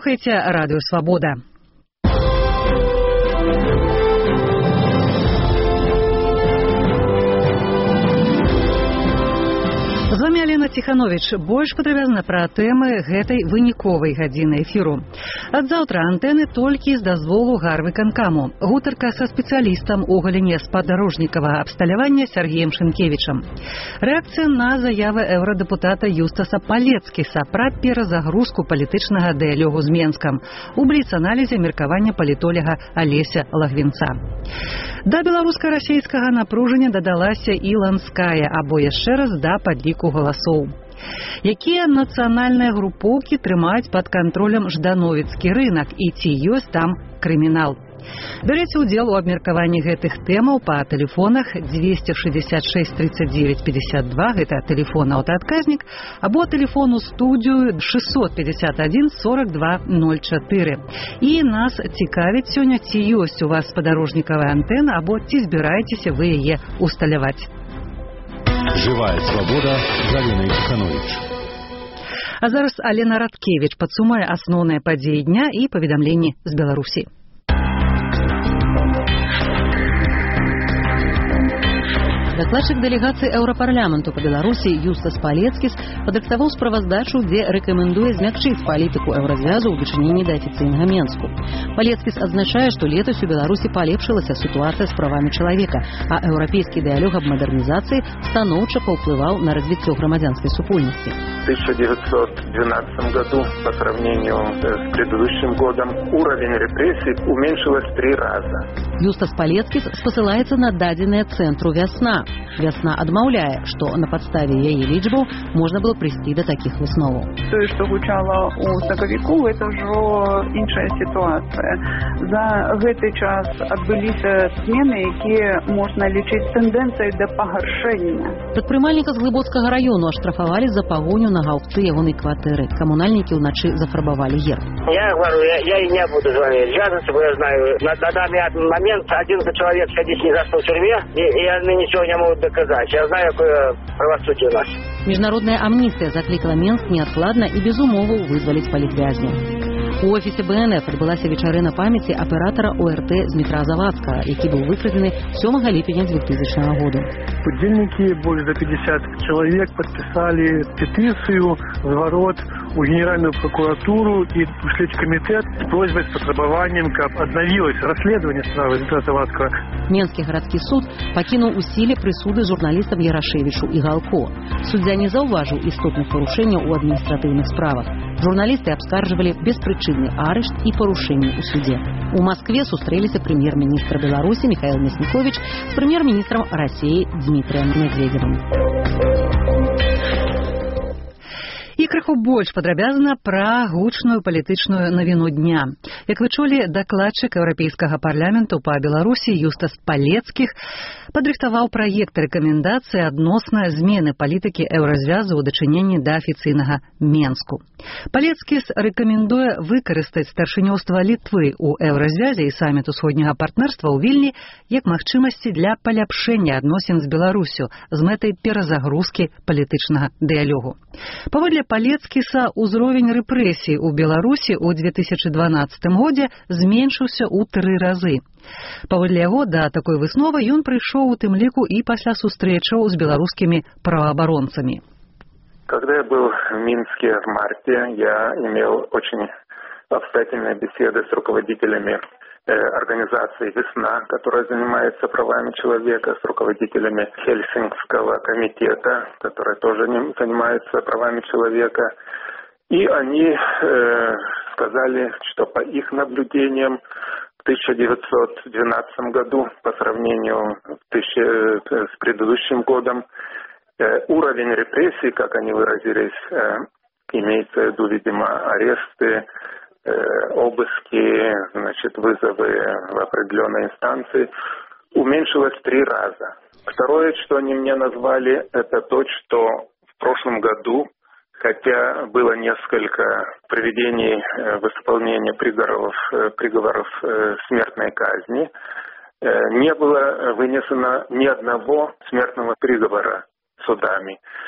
Слухайте Радио Свобода. З вами Алена Тиханович. Больш падрабязна пра тэмы гэтай выніковай гадзіны эфіру. Ад заўтра антэны толькі з дазволу гарвыканкаму. Гутарка са спецыялістам у галіне спадарожнікавага абсталявання Сергеем Шынкевічам. Рэакцыя на заявы еўрадэпутата Юстаса Палецкіса пра перазагрузку палітычнага дыялогу з Менскам. У бліц-аналізе меркавання палітоляга Алеся Лагвінца. Да беларуска-расейскага напружання дадалася і ланская, або яшчэ раз да падліку галасоў. Якія нацыянальныя групоўкі трымаюць пад кантролем ждановіцкі рынак і ці ёсць там крымінал? Бярыце ўдзел у абмеркаванні гэтых тэмаў па тэлефонах 266 39 52, гэта тэлефон аўтаадказнік, або тэлефону студыю 651 42 04. І нас цікавіць сёння, ці ёсць у вас спадарожнікавая антэна, або ці збіраецеся вы яе усталяваць. Живая свобода з Аленой Тиханович. А зараз Алена Радкевич падсумуе асноўныя падзеі дня і паведамленні з Беларусі. Дакладчык дэлегацыі Еўрапарламенту па Беларусі Юстас Палецкіс падрыхтаваў справаздачу, дзе рэкамендуе змякчыць палітыку еўразвязу ў дачыненні да афіцыйнага Менску. Палецкіс адзначае, што летась у Беларусі палепшылася сітуацыя з правамі чалавека, а еўрапейскі дыялог аб мадэрнізацыі станоўча паўплываў на развіццё грамадзянскай супольнасці. В 1912 году по сравнению с предыдущим годом уровень репрессий уменьшилось в 3 раза. Юстас Палецкіс спасылаецца на дадзеныя цэнтру «Вясна». «Вясна» адмаўляе, што на падставе яе лічбаў можна было прыйсці да такіх высноваў. Тое, што гучала ў сакавіку, гэта ўжо іншая сітуацыя. За гэты час адбыліся змены, якія можна лічыць тэндэнцыяй да пагаршэння. Прадпрымальніка з Глыбоцкага раёну аштрафавалі за пагоню на гаўбцы ягонай кватэры. Камунальнікі ўначы зафарбавалі герб. Я говорю, я и не буду звонить связываться, бо я знаю, на данный момент 11 человек сидит ни за что в тюрьме, и они ничего не могут доказать. Я знаю, какое правосудие у нас. Міжнародная амністыя заклікала Менск неадкладна і без умоваў вызваліць палітвязняў. У офісе БНФ адбылася вечарына памяці аператара ОРТ Дмітра Завадскага, які быў выкрадзены 7 ліпеня 2000 года. Удзельнікі, больш за 50 чалавек, падпісалі петыцыю зварот у Генеральную прокуратуру і ў следкамітэт з просьбай, з патрабаваннем, каб аднавілася расследаванне справы Дмітра Завадскага. Менскі гарадскі суд пакінуў у сіле прысуды журналістам Ярашевічу і Галко. Суддзя не заўважыў істотных парушэнняў у адміністратыўных справах. Журналісты абскарджвалі беспрычынны арышт і парушэнні ў судзе. У Маскве сустрэліся прэм'ер-міністр Беларусі Михаил Мясніковіч з прэм'ер-міністрам Расіі Дмітрыем Медведевым. І крыху больш падрабязна пра гучную палітычную навіну дня. Як вы чулі, дакладчык Еўрапейскага парламенту па Беларусі Юстас Палецкіх падрыхтаваў праект рэкамендацыі адносна змены палітыкі еўразвязу ў дачыненні да афіцыйнага Менску. Палецкіс рэкамендуе выкарыстаць старшынёўства Літвы ў еўразвязе і саміт усходняга партнерства ў Вільні як магчымасці для паляпшэння адносін з Беларусю з мэтай перазагрузкі палітычнага дыялогу. Паводле Палецкіса, узровень рэпрэсій у Беларусі ў 2012 годзе зменшыўся ў 3 разы. Паводле яго, да такой высновы ён прыйшоў у тым ліку і пасля сустрэчаў з беларускімі праваабаронцамі. Когда я был в Минске в марте, я имел очень обстоятельные беседы с руководителями организации «Весна», которая занимается правами человека, с руководителями Хельсинкского комитета, который тоже занимается правами человека. И они сказали, что по их наблюдениям в 1912 году по сравнению с предыдущим годом уровень репрессий, как они выразились, имеется в виду, видимо, аресты, обыски, значит, вызовы в определенные инстанции, уменьшилось в 3 раза. Второе, что они мне назвали, это то, что в прошлом году, хотя было несколько проведений в исполнении приговоров смертной казни, не было вынесено ни одного смертного приговора судами.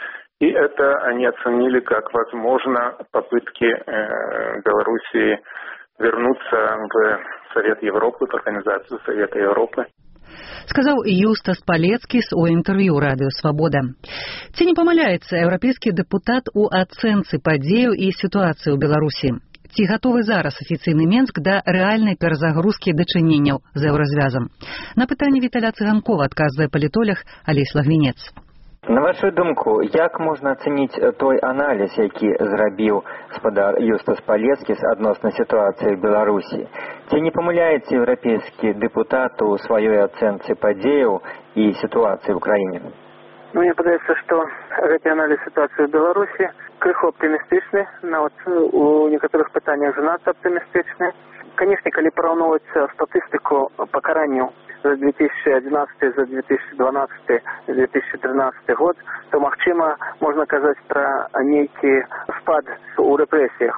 И это они оценили как, возможно, попытки Белоруссии вернуться в Совет Европы, в Организацию Совета Европы. Сказаў Юстас Палецкіс у інтэрв'ю Радыё Свабода. Ці не памыляецца еўрапейскі дэпутат у ацэнцы падзеяў і сітуацыі ў Беларусі? Ці гатовы зараз афіцыйны Менск да рэальнай перазагрузкі дачыненняў з еўразвязам? На пытанне Віталя Цыганкова адказвае палітолог Алесь Лагвінец. На вашу думку, як можна ацэніць той аналіз, які зрабіў спадар Юстас Палецкіс адносна сітуацыі ў Беларусі? Ці не памыляецца еўрапейскі дэпутат у сваёй ацэнцы падзеяў і сітуацыі ў краіне? Мне падаецца, што гэты аналіз сітуацыі ў Беларусі крыху аптымістычны, нават у некаторых пытаннях занадта аптымістычны. Канешне, калі параўноўваць статыстыку пакаранняў за 2011, за 2012, 2013 год, то, магчыма, можна казаць пра нейкі спад у рэпрэсіях.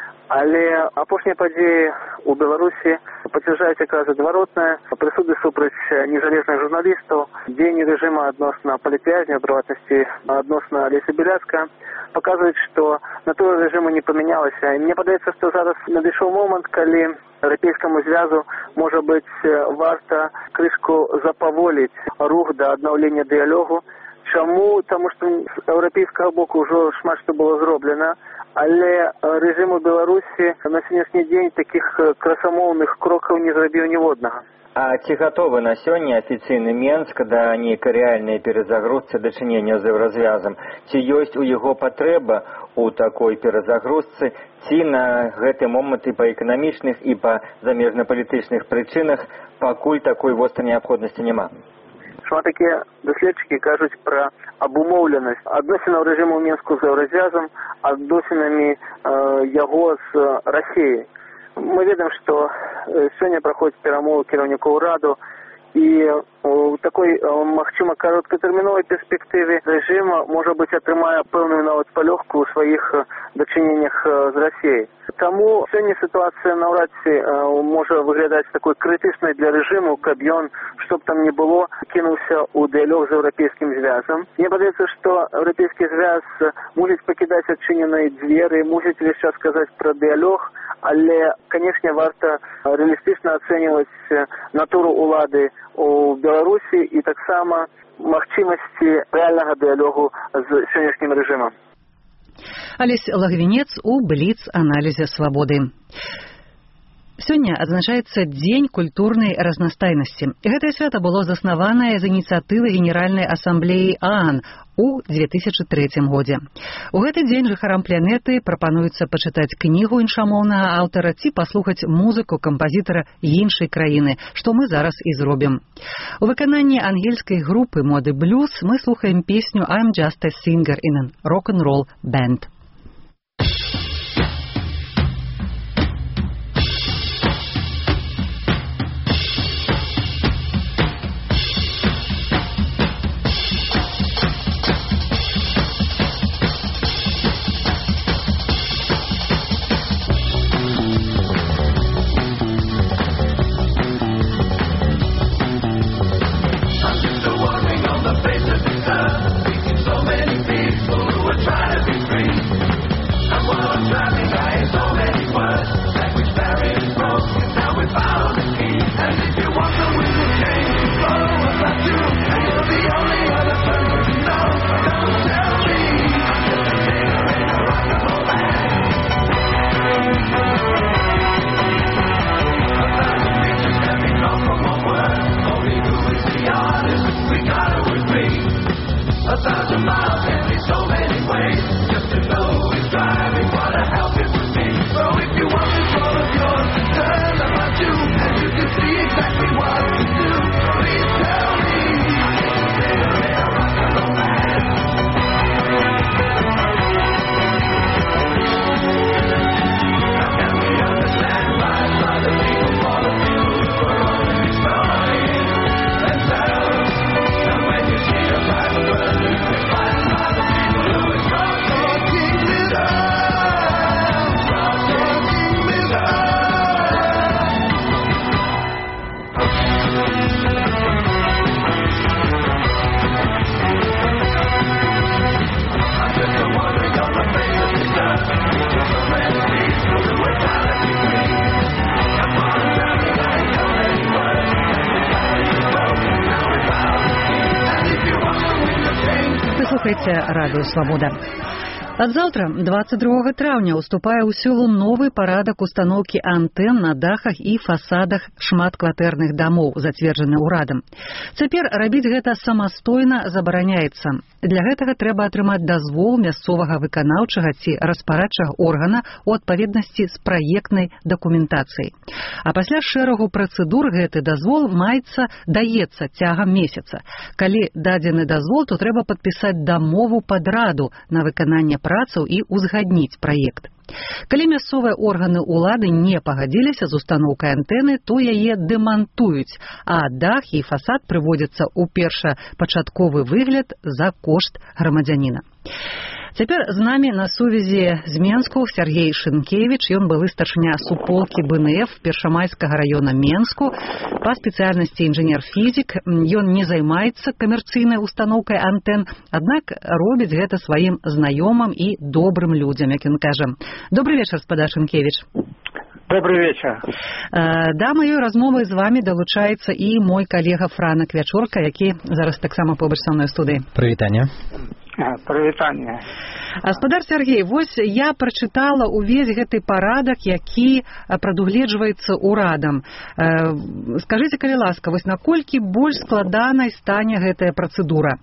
Але апошнія падзеі ў Беларусі пацвярджаюць якраз адваротнае. Прысуды супраць незалежных журналістаў, дзеянні рэжыма адносна палітвязняў, прыватнасці адносна Алеся Беляцкага, паказваюць, што натура рэжыму не памянялася. І мне падаецца, што зараз надышоў момант, калі Еўрапейскаму звязу, можа быць, варта крышку запаволіць рух да аднаўлення дыялогу. Чаму? Таму што з еўрапейскага боку ўжо шмат што было зроблена, але рэжым у Беларусі на сённяшні дзень такіх красамоўных крокаў не зрабіў ніводнага. А ці гатовы на сёння афіцыйны Менск да нейкай рэальнай перазагрузцы дачынення з еўразвязам? Ці ёсць у яго патрэба у такой перазагрузцы, ці на гэты момант і па эканамічных, і па замежнапалітычных прычынах пакуль такой вострай неабходнасці няма? Шмат такія даследчыкі кажуць пра абумоўленасць адносінаў рэжыму ў Менску з еўразвязам, адносінамі яго з Расіяй. Мы ведаем, што сёння праходзяць перамовы кіраўнікоў Раду, і у такой, магчыма, кароткатэрміновай перспектыве рэжыма, можа быць, атрымае пэўную нават палёгку ў сваіх дачыненнях з Расіяй. Таму сёння сітуацыя наўрад ці можа выглядаць такой крытычнай для рэжыму, каб ён, што б там ні было, кінуўся ў дыялог з еўрапейскім звязам. Мне падаецца, што еўрапейскі звяз мусіць пакідаць адчыненыя дзверы, мусіць увесь час казаць пра дыялог, але, канешне, варта рэалістычна ацэньваць натуру ўлады ў Беларусі і таксама магчымасці рэальнага дыялогу з сённяшнім рэжымам. Алесь Лагвінец у бліц-аналізе свабоды. Сёння адзначаецца Дзень культурнай разнастайнасці. Гэтае свята было заснаванае з ініцыятывы Генеральнай асамблеі ААН у 2003 годзе. У гэты дзень жыхарам планеты прапануецца пачытаць кнігу іншамоўнага аўтара ці паслухаць музыку кампазітара іншай краіны, што мы зараз і зробім. У выкананні ангельскай групы моды блюз мы слухаем песню «I'm just a singer in a rock-and-roll band». So many people who are trying to be free. слухайце радыё Свабода. Ад заўтра, 22 траўня, уступае ў сілу новы парадак устаноўкі антэн на дахах і фасадах шматкватэрных дамоў, зацверджаны ўрадам. Цяпер рабіць гэта самастойна забараняецца. Для гэтага трэба атрымаць дазвол мясцовага выканаўчага ці распарадчага органа ў адпаведнасці з праектнай дакументацыяй. А пасля шэрагу працэдур гэты дазвол даецца цягам месяца. Калі дадзены дазвол, то трэба падпісаць дамову падраду на выкананне працаў і ўзгадніць праект. Калі мясцовыя органы ўлады не пагадзіліся з устаноўкай антэны, то яе дэмантуюць, а дах і фасад прыводзяцца ў першапачатковы выгляд за кошт грамадзяніна. Цяпер з намі на сувязі з Менску Сергей Шынкевіч, ён былы старшыня суполкі БНФ Першамайскага раёна Менску, па спецыяльнасці інжынер-фізік. Ён не займаецца камерцыйнай устаноўкай антэн, аднак робіць гэта сваім знаёмым і добрым людзям, як ён кажа. Добрый вечар, спадар Шынкевіч. Добрый вечер. Да маёй размовы з вамі далучаецца і мой калега Франак Вячорка, які зараз таксама побач са мной ў студыі. Прывітанне. Прывітанне. Спадар Сергей, вось я прачытала ўвесь гэты парадак, які прадугледжваецца ўрадам. Скажыце, калі ласка, вось наколькі больш складанай стане гэтая працэдура?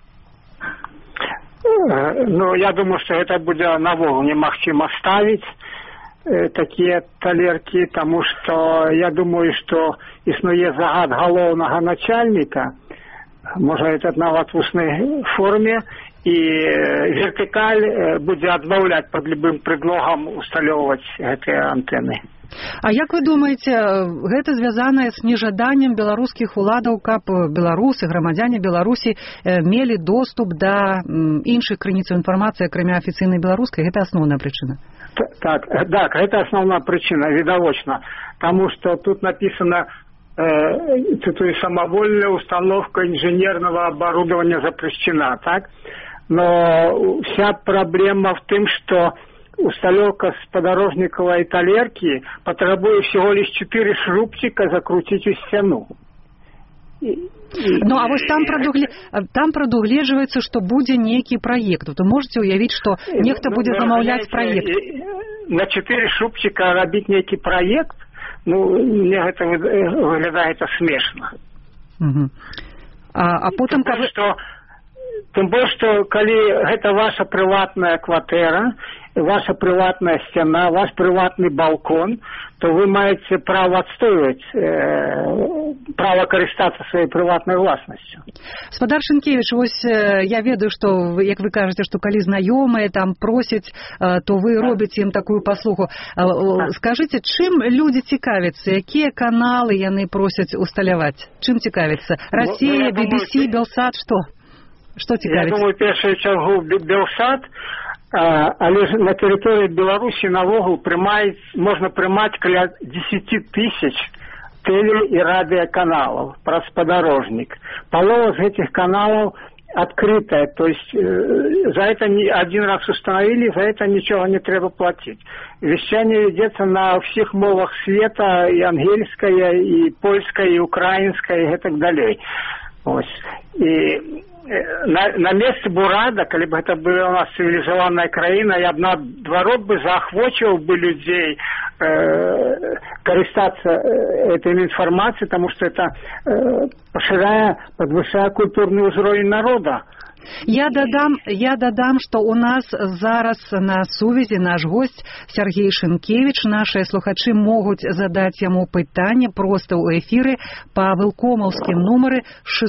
Ну, я думаю, што гэта будзе навогул немагчыма ставіць такія талеркі, таму што я думаю, што існуе загад галоўнага начальніка, можа, гэта нават в уснай форме, і вертыкаль будзе адмаўляць пад любым предлогам усталёўваць гэтыя антэны. А як вы думаеце, гэта звязанае з нежаданнем беларускіх уладаў, каб беларусы, грамадзяне Беларусі мелі доступ да іншых крыніцаў інфармацыі, акрамя афіцыйнай беларускай? Гэта асноўная прычына. Так, гэта асноўная прычына, відавочна. Таму што тут напісана, цитую, самовольная установка инженерного оборудования запрещена, так? Но вся проблема в том, что установка сподорожниковой талерки потребует всего лишь 4 шрубчика закрутить у стену. Ну, а вось там прадугледжваецца, што будзе нейкі праект. То можете уявіць, што нехта будзе замаўляць праект. На 4 шрубчика рабіць нейкі праект, ну, мне гэта выглядае смешна. А потым... Тым больш, што калі гэта ваша прыватная кватэра, ваша прыватная сцяна, ваш прыватны балкон, то вы маеце права адстойваць, права карыстацца сваёй прыватнай власнасцю. Спадар Шынкевіч, вось я ведаю, што, як вы кажаце, што калі знаёмыя там просяць, то вы робіце ім такую паслугу. Скажыце, чым людзі цікавяцца? Якія каналы яны просяць усталяваць? Чым цікавяцца? Расія, BBC, Белсат, што? Што цікавіць? Я думаю, першую чаргу Белсат, але на тэрыторыі Беларусі навогул можна прымаць каля 10 тысяч тэле- і радыёканалаў праз спадарожнік. Палова з гэтых каналаў открытая, то есть за это один раз установили, за это ничего не треба платить. Вещание ведется на всех мовах света, и ангельское, и польское, и украинское, и так далее. И на месцы Бурада, калі бы гэта была у нас цивилизованная краіна, я б наадварот бы заахвочваў бы людзей карыстацца этой информацией, потому что это подвышая культурный уровень народа. Я дадам, што у нас зараз на сувязі наш гость Сергей Шынкевіч. Нашыя слухачы могуць задаць яму пытанне проста ў эфіры па вылкомаўскім нумары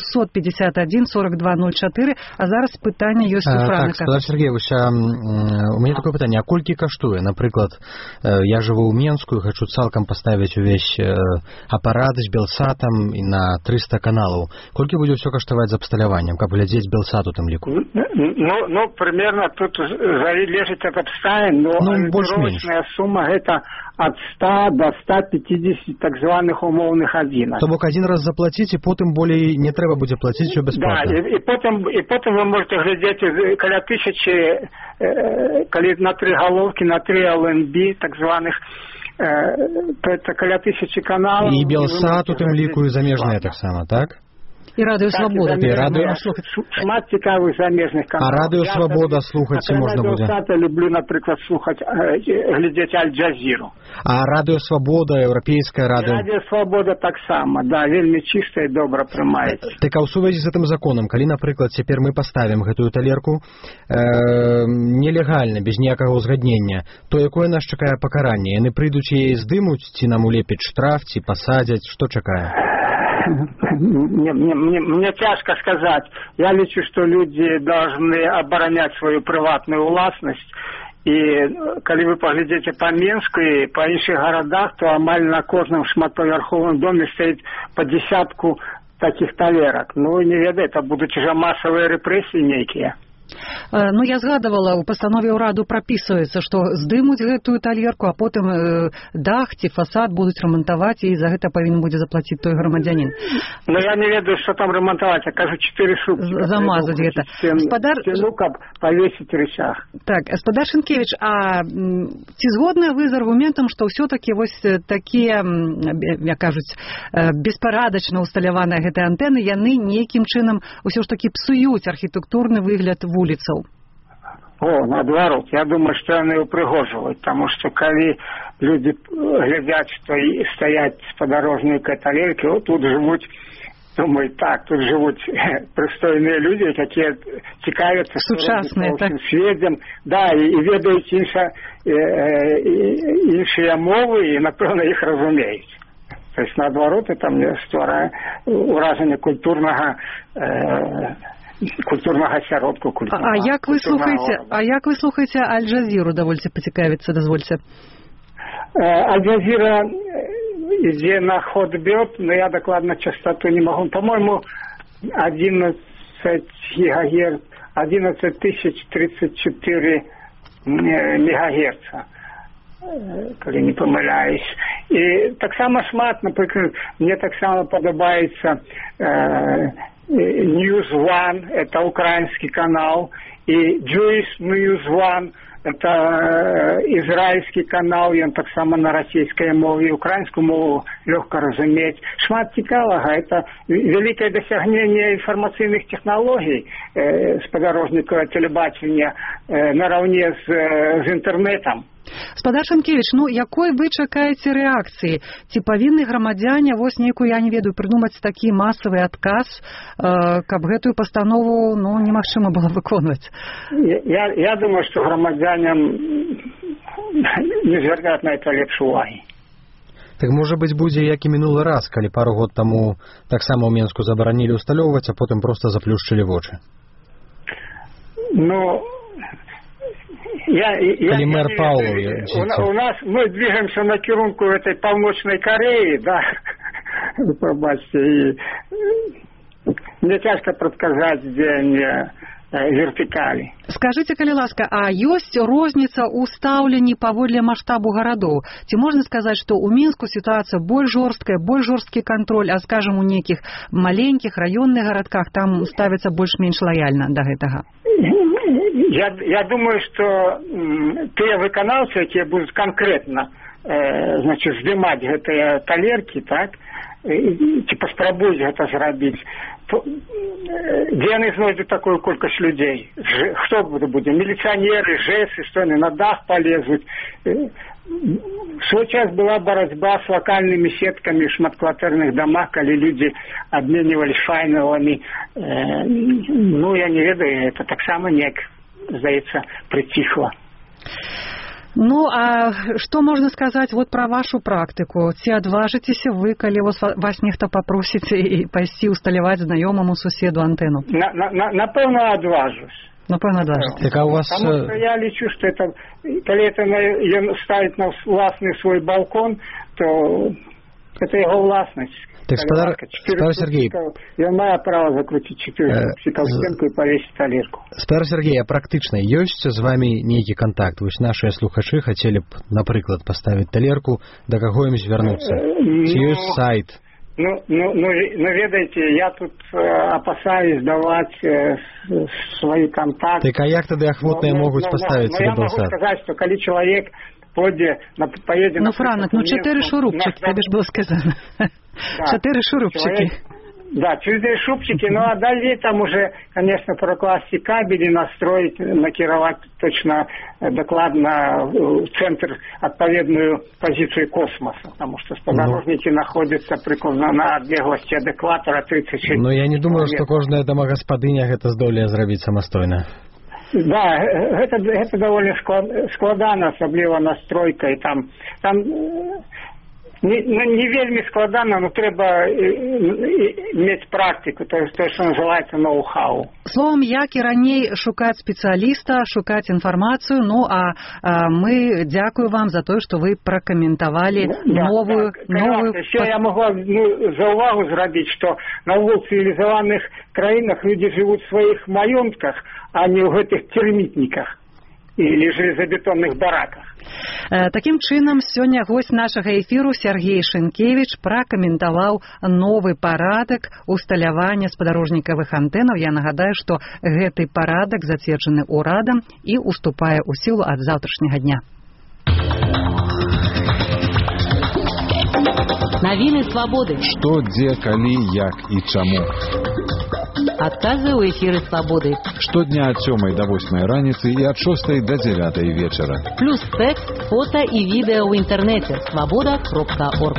651-4204. А зараз пытанне ёсць у Франака. Так, Сергеевич, у меня такое пытанне. А колькі каштуе? Напрыклад, я жыву ў Менску і хочу цалкам паставіць увесь апарат з Белсатам на 300 каналаў. Колькі будзе ўсё каштаваць з абсталяваннем, каб глядзець Белсату там ліку? Ну, примерно тут залежит от обставин, но ориентировочная сумма это от 100 до 150 так званых умовных адзінак. То бок один раз заплатить, и потом более не треба будет платить, все бесплатно. Да, и потом вы можете глядеть каля 1000, каля на 3 головки, на 3 LNB так званых, то это каля 1000 каналов. И Белсат у тым ліку, и замежные так само, так? І Радыё Свабода. Шмат цікавых замежных каналаў. А Радыё Свабода слухаць можна будзе? Я люблю, напрыклад, слухаць, глядзець Аль-Джазіру. А Радыё Свабода, Еўрапейскае радыё? Радыё Свабода таксама, да, вельмі чыста і добра прымаецца. Так а ў сувязі з гэтым законам, калі, напрыклад, цяпер мы паставім гэтую талерку нелегальна, без ніякага ўзгаднення, то якое нас чакае пакаранне? Яны прыйдуць і яе здымуць, ці нам улепяць штраф, ці пасадзяць, што чакае? Мне тяжко сказать. Я лечу, что люди должны оборонять свою приватную властность. И когда вы поглядите по Минску и по інших городах, то амаль на каждом шматповерховом доме стоит по десятку таких талерок. Ну, не ведаю, это будут уже массовые репрессии некие. Ну, я згадывала, у пастанове ўраду прапісваецца, што здымуць гэтую талерку, а потым дах ці фасад будуць рамантаваць, і за гэта павінен будзе заплаціць той грамадзянін. Ну, я не ведаю, што там рамантаваць, я кажу, 4 суткі. Замазаць гэта. Сцену, каб павесіць рычаг. Так, гаспадар Шынкевіч, а ці згодныя вы з аргументам, што ўсё-такі вось такія, як кажуць, беспарадачна усталяваныя гэтыя антэны, яны нейкім чынам ўсё ж такі псуюць архітэктурны выгляд вуліцаў? О, наоборот, я думаю, что они упрыгоживают, потому что когда люди глядят, что стоять с подорожной каталерки, вот тут живут, думаю, так, тут живут пристойные люди, какие цікавятся сведом, да, и ведают іншие мовы, и, напевно, их разумеют. То есть, наоборот, это мне створяє ураження культурного асяродку. А як ви слухаєте Аль-Джазіру, давольте поцікавіться, дозвольте? Аль-Джазіра йде на хот-бет, но я докладно частоту не могу. По-моему, 11 гигагерц, 11034 мегагерца, коли не помиляюсь. І так само шмат, наприклад, мені так само подобається News One, это украинский канал, и Jewish News One, это израильский канал, и он так само на российской мове, украинскую мову легко разуметь. Шмат цікавого, это великое досягнение информационных технологий с подорожного телебачения наравне с интернетом. Гаспадар Шынкевіч, ну якой вы чакаеце рэакцыі? Ці павінны грамадзяне вось нейкую, я не ведаю, прыдумаць такі масавы адказ, каб гэтую пастанову, ну, немагчыма было выконваць? Я думаю, што грамадзянам не звяртаць на это лепш увагі. Так, можа быць, будзе як і мінулы раз, калі пару год таму таксама ў Менску забаранілі ўсталёўваць, а потым проста заплюшчылі вочы. Ну, Калі мэр Паулу, у нас мы двигаемся на кірунку этой Паўночнай Кореи, да, вы пробачьте, и мне тяжко предсказать дзень вертикали. Скажите, калі ласка, а ёсць розніца ў стаўленні паводле маштабу гарадоў? Ці можна сказаць, што ў Мінску сітуацыя больш жорсткая, больш жорсткі кантроль, а, скажем, у нейкіх маленькіх раённых гарадках там ставіцца больш-менш лаяльна да гэтага? Я думаю, что те выканаўцы, якія будуць конкретно, значит, здымаць гэтыя талеркі, так, ці паспрабуюць гэта зрабіць, дзе яны знойдуць такую колькасць людзей? Хто будзе? Міліцыянеры, ЖЭСы, што яны на дах полезуць? В свой час была барацьба с локальными сетками в шматкватэрных домах, калі люди обменивались файновыми. Ну, я не ведаю, это так само неяк, здаецца, прыціхла. Ну, а што можна сказаць вот пра вашу практыку? Ці адважыцеся вы, калі вас нехта папросіць і пайсці усталяваць знаёмаму суседу антэну? Напэўна, адважусь. Напэўна, адважыцеся. Так, а у вас... Потому что я лічу, что это, калі это ён ставіць на власны свой балкон, то это его власность. Так, спадар Сергей, я маю право закрутить 4 стенку и повесить талерку. Спадар Сергей, а практычна ёсць з вами нейкі контакт? Вось нашыя слухачы хацелі б, напрыклад, паставіць талерку, да каго ім звярнуцца? Ці ёсць сайт? Ну, ведаеце, я тут опасаюсь давать свои контакты. Так, а як тады ахвотныя могуць паставіць себе Белсат? Я могу сказать, что калі человек поедет... Ну, Франак, 4 шурупчики, тебе ж было сказано. 4 шурупчики. Да, чужие шубчики, ну а далее там уже, конечно, прокласть кабели, настроить, накировать точно докладно в центр отповедную позицию космоса, потому что сподорожники находятся прикладно на отлеглости ад экватора 36. Но я не думаю, что каждая домогаспадыня это здолее зрабіць самостойно. Да, это довольно складана, особливо настройка, и там не вельмі складана, но трэба мець практыку, то, что называется ноу-хау. Словом, як і раней, шукаць спецыяліста, шукаць інфармацыю, ну а мы дзякую вам за то, что вы пракаментавалі новую... Еще я могу за увагу зрабіць, что на цивилизованных краінах люди живут в своих маёнтках, а не в этих термитниках или железобетонных бараках. Такім чынам, сёння госць нашага эфіру Сергей Шынкевіч пракаментаваў новы парадак усталявання спадарожнікавых антэнаў. Я нагадаю, што гэты парадак зацверджаны ўрадам і уступае ў сілу ад заўтрашняга дня. Навіны свабоды. Што, дзе, калі, як і чаму. Адказы ў эфіры свабоды. Штодня ад 7 до 8 раніцы і ад 6 до 9 вечара. Плюс тэкст, фота і відэа ў інтэрнэце свабода.орг.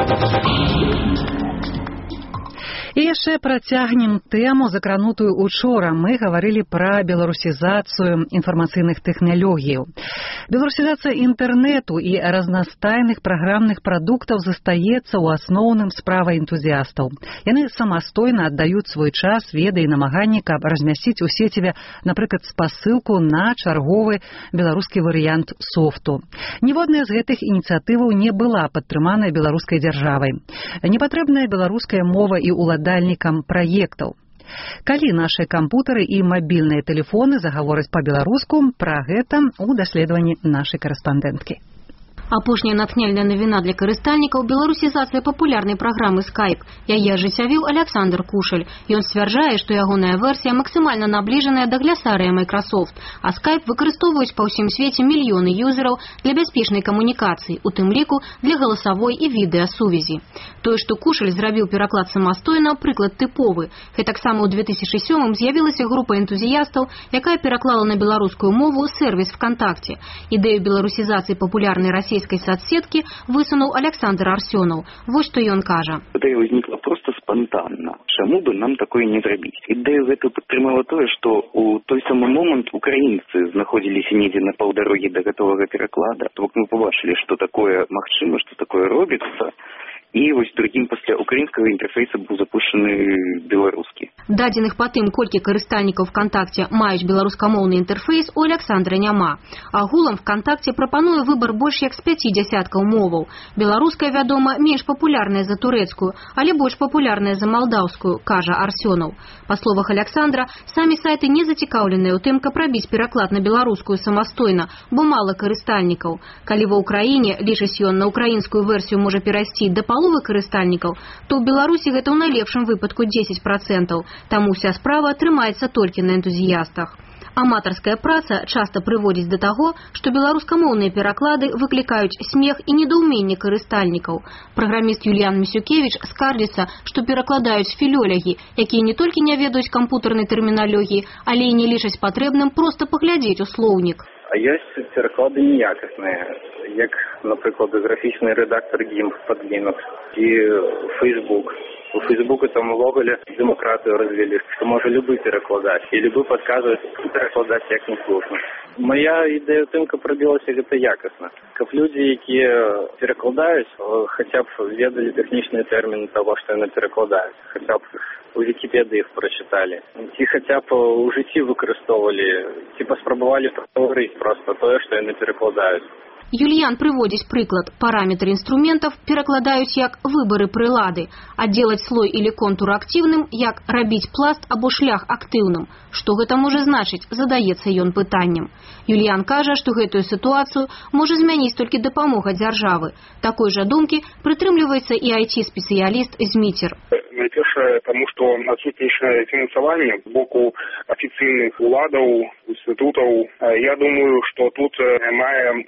І яшчэ працягнем тэму, закранутую учора. Мы гаварылі пра беларусізацыю інфармацыйных тэхналогіяў. Беларусізацыя інтэрнэту і разнастайных праграмных прадуктаў застаецца ў асноўным справай энтузіастаў. Яны самастойна аддаюць свой час, веды і намаганні, каб размясціць у сеціве, напрыклад, спасылку на чарговы беларускі варыянт софту. Ніводная з гэтых ініцыятываў не была падтрыманая беларускай дзяржавай. Непатрэбная беларуская мова і уладальнікам праектаў. Калі нашы кампутары і мабільныя тэлефоны загавораць па-беларуску, пра гэта ў даследаванні нашай карэспандэнткі. Апошняя натхняльная навіна для карыстальнікаў – беларусізацыя папулярнай праграмы Skype. Яе ажыццявіў Александр Кушаль. Ён сцвярджае, што ягоная версія максімальна набліжаная да глясарыя Microsoft, а Skype выкарыстоўваюць па ўсім свеце мільёны юзераў для бяспечнай камунікацыі, у тым ліку для галасавой і відэасувязі. Тое, што Кушаль зрабіў пераклад самастойна, прыклад тыповы. Гэтаксама ў 2007-м з'явілася група энтузіястаў, якая пераклала на беларускую мову сервіс ВКонтакте. Ідэю беларусізацыі папулярнай расійскай соцсеткі высунуў Александр Арсёнаў. Вось што ён кажа. Ідэя ўзнікла проста спантанна. Чаму бы нам такое не зрабіць? Ідэю гэту падтрымала тое, што у той самы момант украінцы знаходзіліся недзе на паўдарогі да гатовага пераклада. То мы побачылі, што такое магчыма, што такое робіцца. І вось другім пасля украінскага інтэрфейса быў запушчаны беларускі. Дадзеных па тым, колькі карыстальнікаў ВКонтакте маюць беларускамоўны інтэрфейс, у Александра няма. Агулам ВКонтакте прапануе выбар больш як з 5 дзясяткаў моваў. Беларуская, вядома, менш папулярная за турэцкую, але больш папулярная за малдаўскую, кажа Арсёнаў. Па словах Александра, самі сайты не зацікаўленыя ў тым, каб рабіць пераклад на беларускую самастойна, бо мала карыстальнікаў. Калі ва ўкраіне, лічыць ён, на украінскую версію можа перайсці да паловы карыстальнікаў, то ў Беларусі гэта ў найлепшым выпадку 10%, таму ўся справа трымаецца толькі на энтузіястах. Аматарская праца часта прыводзіць да таго, што беларускамоўныя пераклады выклікаюць смех і недоўменне карыстальнікаў. Праграміст Юліян Місюкевіч скардзіцца, што перакладаюць філёлягі, якія не толькі не ведаюць кампутарнай тэрміналогіі, але і не лічаць патрэбным проста паглядзець у слоўнік. А ёсць пераклады неякасныя, як, напрыклад, графічны рэдактор GIMP пад Linux і Facebook. У Фейсбуку там увогуле демократию развели, что можа любы перакладаць, і любы падказваць, перакладаць як не слушна. Моя ідэя тым, каб рабілася гэта якасна. Каб людзі, якія перакладаюць, хаця б ведалі тэхнічныя тэрміны таго, што яны перакладаюць, хаця б у Вікіпедыі іх прачыталі, ці хаця б у жыцці выкарыстоўвалі, ці паспрабавалі пагаварыць проста тое, што яны перакладаюць. Юліян прыводзіць прыклад. Параметры інструментаў перакладаюць як выбары прылады, а делаць слой или контур актыўным, як рабіць пласт або шлях актыўным. Што гэта можа значыць, задаецца ён пытаннем. Юліян кажа, што гэтую сітуацыю можа змяніць толькі дапамога дзяржавы. Такой жа думкі прытрымліваецца і IT-спецыяліст Зміцер. Найпершае, таму што адсутнічае фінансаванне з боку афіцыйных уладаў, інстытутаў. Я думаю, што тут мае значэнне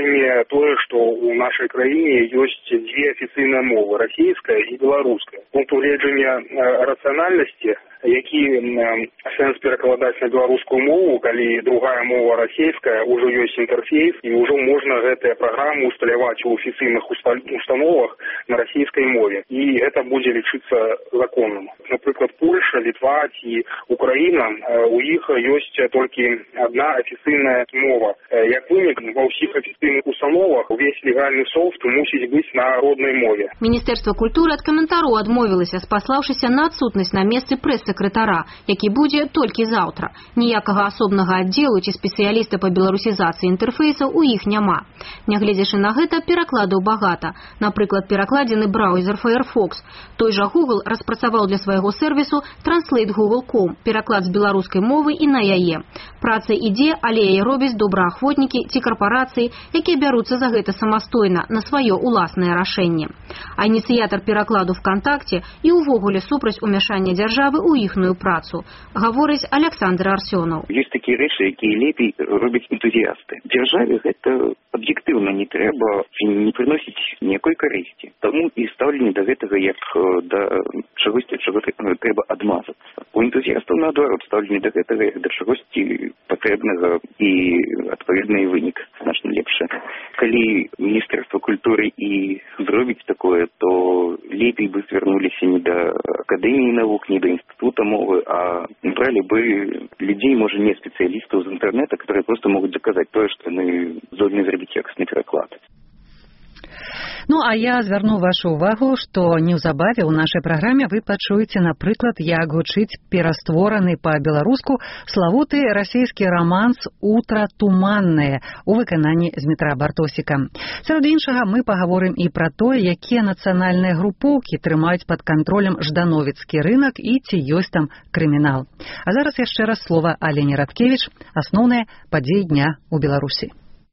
паглядзенне тое, што ў нашай краіне ёсць дзве афіцыйныя мовы, расійская і беларуская. З пункту гледжання рацыянальнасці, які сэнс перакладаць на беларускую мову, калі другая мова расійская, ўжо ёсць інтэрфейс, і ўжо можна гэтыя праграмы усталяваць у афіцыйных установах на расійскай мове. І гэта будзе лічыцца законным. Напрыклад, Польша, Літва ці Украіна, у іх ёсць толькі одна афіцыйная мова. Як вынік, ва ўсіх афіцыйных установах увесь легальны софт мусіць быць на роднай мове. Міністэрства культуры ад каментару адмовілася, спаслаўшыся на адсутнасць на месцы прэс-сакратара, які будзе толькі заўтра. Ніякага асобнага аддзелу ці спецыяліста па беларусізацыі інтэрфейсаў у іх няма. Нягледзячы на гэта, перакладаў багата. Напрыклад, перакладзены браузер Firefox. Той жа Google распрацаваў для свайго сервісу Translate Google.com, пераклад з беларускай мовы і на яе. Праца ідзе, але яе робяць добраахвотнікі ці карпорацыі, якія бяруцца за гэта самастойна, на сваё уласнае рашэнне. А ініцыятар перакладу ВКонтакте і ўвогуле супраць умяшання дзяржавы ў іхную працу, гаворыць Александр Арсёнаў. Ёсць такія рэчы, якія лепей робяць энтузіасты. Дзяржаве гэта аб'ектыўна не трэба, не прыносіць ніякой карысці. Таму і стаўленне да гэтага як да чагосьці, чаго трэба адмазацца. У энтузіастаў, наадварот, стаўленне да гэтага як да чагосьці патрэбнага і адпаведны вынік значна лепшы. Калі Міністэрства культуры і зробіць такое, то лепей бы звярнуліся не да Акадэміі навук, не да Інстытута мовы, а бралі бы людзей, можа, не спецыялістаў з інтэрнэта, которые просто могуць даказаць тое, што яны здольны зрабіць якасны пераклад. Ну, а я звярну вашу ўвагу, што неўзабаве ў нашай праграме вы пачуеце, напрыклад, як гучыць пераствораны па-беларуску славуты расійскі раманс «Утра туманнае» у выкананні Змітра Бартосіка. Сярод іншага мы пагаворым і пра тое, якія нацыянальныя групоўкі трымаюць пад кантролем ждановіцкі рынак і ці ёсць там крымінал. А зараз яшчэ раз слова Алене Радкевіч, асноўныя падзеі дня ў Беларусі.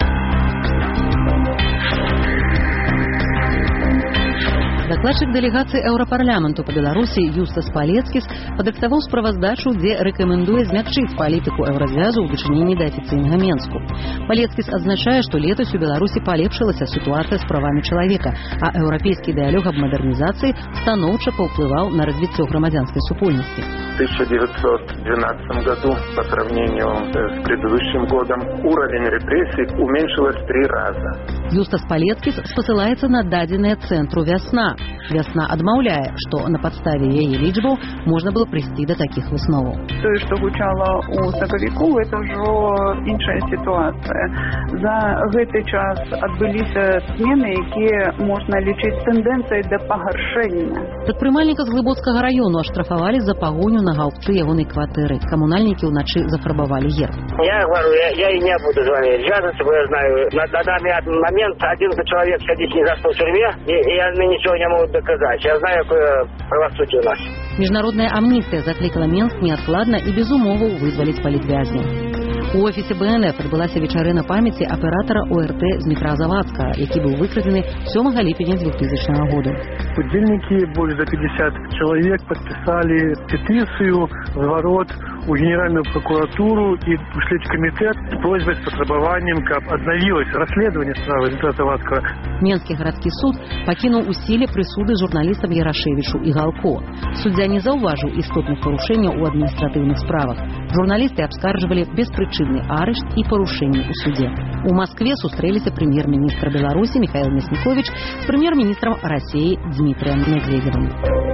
Дакладчык дэлегацыі Еўрапарламенту па Беларусі Юстас Палецкіс падрыхтаваў справаздачу, дзе рэкамендуе змякчыць палітыку еўразвязу ў дачыненні да афіцыйнага Менску. Палецкіс адзначае, што летась у Беларусі палепшылася сітуацыя з правамі чалавека, а еўрапейскі дыялог аб мадэрнізацыі станоўча паўплываў на развіццё грамадзянскай супольнасці. В 1912 году, по сравнению с предыдущим годом, уровень репрессий уменьшилось 3 раза. Юстас Палецкіс спасылаецца на дадзеныя цэнтру «Вясна». «Вясна» адмаўляе, што на падставе яе лічбаў можна было прыйсці да такіх высноваў. Тое, што гучала ў сакавіку, гэта ўжо іншая сітуацыя. За гэты час адбыліся змены, якія можна лічыць тэндэнцыяй да пагаршэння. Прадпрымальніка з Глыбоцкага раёну аштрафавалі за пагоню на гаўбцы ягонай кватэры. Камунальнікі ўначы зафарбавалі герб. Я говорю, я и не буду звонить связаться, бо я знаю, на данный момент 11 человек сидит ни за что в тюрьме, и они ничего не могут доказать. Я знаю, какое правосудие у нас. Міжнародная амністыя заклікала Менск неадкладна і без умоваў вызваліць палітвязня. У офісе БНФ адбылася вечарына памяці аператара ОРТ Змітра Завадскага, які быў выкрадзены 7 ліпеня 2000 года. Удзельнікі, больш за 50 чалавек, падпісалі петыцыю «Зворот» у Генеральную прокуратуру и в Следкомитет с просьбой, с потребованием, каб аднавілось расследование справы Змітра Завадскага. Менскі гарадскі суд пакінуў у сіле прысуды журналістам Ярашевічу і Галко. Суддзя не заўважыў істотных парушэнняў у адміністратыўных справах. Журналісты абскарджвалі беспрычынны арышт і парушэнні ў судзе. У Маскве сустрэліся прэм'ер-міністр Беларусі Михаил Мясніковіч з прэм'ер-міністрам Расіі Дмітрыем Медведевым.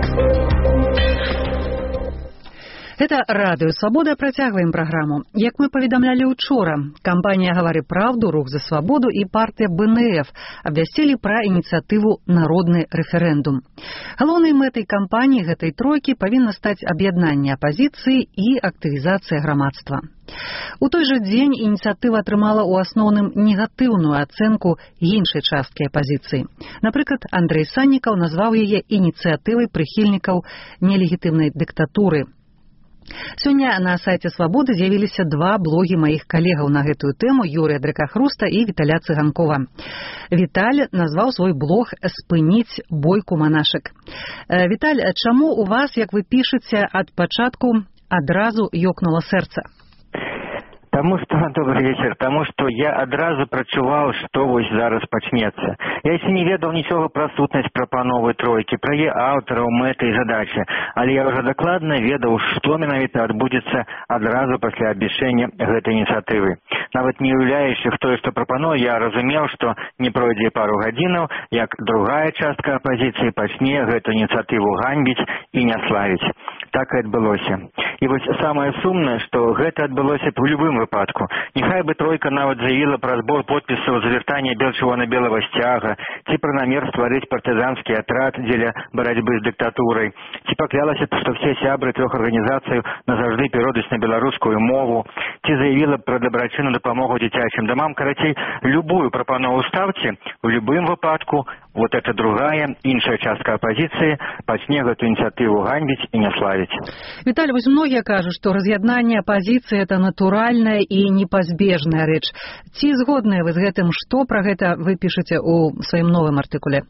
Это радыё «Свабода», працягваем праграму. Як мы паведамлялі учора, кампанія «Гавары праўду», рух за свабоду і партыя БНФ абвясцілі пра ініцыятыву «Народны рэферэндум». Галоўнай мэтай кампаніі гэтай тройкі павінна стаць аб'яднанне апазіцыі і актывізацыя грамадства. У той жа дзень ініцыятыва атрымала ў асноўным негатыўную ацэнку іншай часткі апазіцыі. Напрыклад, Андрэй Саннікаў назваў яе ініцыятывай прыхільнікаў нелегітымнай дыктатуры. Сёння на сайце «Свабоды» з'явіліся 2 блогі маіх калегаў на гэтую тэму, Юрыя Дракахруста і Віталя Цыганкова. Віталь назваў свой блог «Спыніць бойку манашак». Віталь, чаму у вас, як вы пішаце, ад пачатку адразу ёкнула сэрца? Добрый вечер. Тому что я адразу прачуваў, што вось зараз пачнецца. Я яшчэ не ведаў нічога пра сутнасць прапановы тройкі, пра яе аўтараў, мэты і задачы, але я ўжо дакладна ведаў, што менавіта адбудзецца адразу пасля абвяшчэння гэтай ініцыятывы. Нават не уяўляючы, хто і што прапануе, я разумеў, што не пройдзе пару гадзінаў, як другая частка апазіцыі пачне гэту ініцыятыву ганьбіць і не славіць. Так і адбылося. І вось самае сумнае, што гэта адбылося б у любым выпадку. Нехай бы тройка нават заявіла пра збор подпісаў за вяртанне чырвона-белага сцяга, ці пра намер стварыць партызанскі атрад дзеля барацьбы з дыктатурай, ці паклялася б, што все сябры трох арганізацый назаўжды перойдуць на беларускую мову, ці заявіла б пра дабрачынную дапамогу дзіцячым дамам. Карацей, любую прапанову ставце, у любым выпадку вот эта другая, іншая частка апозіцыі пачне гэту ініцыятыву ганьбіць і не славіць. Віталий, вось многія кажуць, што раз'яднанне апозіцыі – это натуральная і непазбежная рэч. Ці згодныя вы з гэтым, што пра гэта вы пішаце ў сваім новым артыкуле?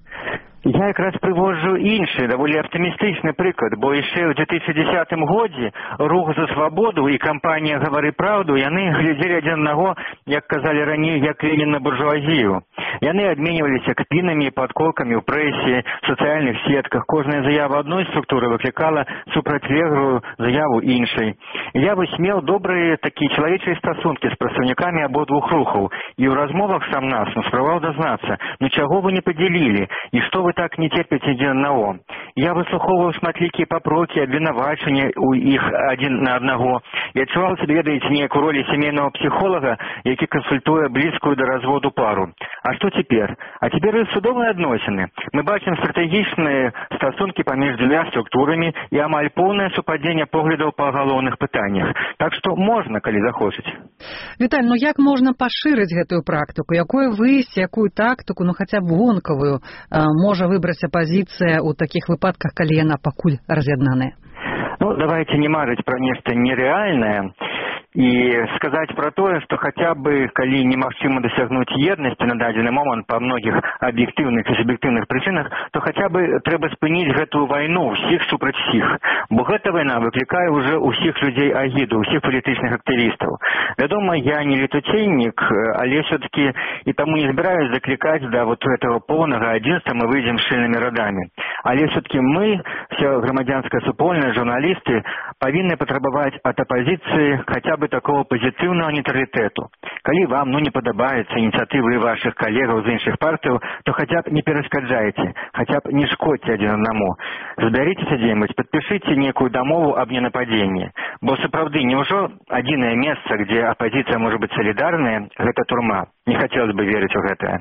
Я якраз прыводжу іншы, даволі аптымістычны прыклад, бо яшчэ ў 2010 годзе рух за свабоду і кампанія «Гавары праўду» яны глядзелі адзін аднаго, як казалі раней, як Ленін на буржуазію. Яны абменьваліся кпінамі і падколкамі ў прэсе, сацыяльных сетках. Кожная заява адной структуры выклікала супрацьлеглую заяву іншай. Я вось меў добрыя такія чалавечыя стасункі з прадстаўнікамі абодвух рухаў. І ў размовах сам нас спрабаваў дазнацца, ну чаго вы не падзялілі і што вы так не терпите адзін аднаго. Я выслухоўваў шматлікія папрокі, абвінавачанні ў іх адзін на аднаго. Я адчуваў сябе, ведаеце, неяк у ролі сямейнага псіхолага, які кансультуе блізкую да разводу пару. А што цяпер? А цяпер і судовыя адносіны. Мы бачым стратэгічныя стасункі паміж дзвюма структурамі і амаль поўнае супадзенне поглядаў па галоўных пытаннях. Так што можна, калі захочуць. Віталь, ну як можна пашырыць гэтую практыку? Якое выйсце, якую тактыку, ну хаця б вонкавую, можа выбраць апозіцыя ў такіх выпадках, калі яна пакуль раз'яднаная? Ну, давайте не марыць пра нешта нерэальнае і сказаць пра тое, што хаця бы, калі немагчыма дасягнуць еднасці на дадзены момант па многіх аб'ектыўных і суб'ектыўных прычынах, то хаця бы трэба спыніць гэтую вайну ўсіх супраць усіх. Бо гэта вайна выклікае ўжо ўсіх людзей агіду, ўсіх палітычных актывістаў. Вядома, я не летуцейнік, але ўсё-такі і таму не збіраюсь заклікаць да вот этого поўнага адзінства мы выйдзем шчыльнымі радамі. Але ўсё-такі мы, вся грамадзянская супольнасць, журналісты, павінны патрабаваць ад апазіцыі хаця бы такого пазітыўнага нейтралітэту. Калі вам не падабаецца ініцыятывы вашых калегаў з іншых партыяў, то хаця б не перашкаджайце, хаця б не шкодзьце адзін аднаму. Збярыцеся дзе-небудзь, падпішыце некую дамову аб ненападзенні. Бо сапраўды, няўжо адзінае месца, дзе апазіцыя можа быць салідарная, гэта турма. Не хацелось бы верыць у гэтае.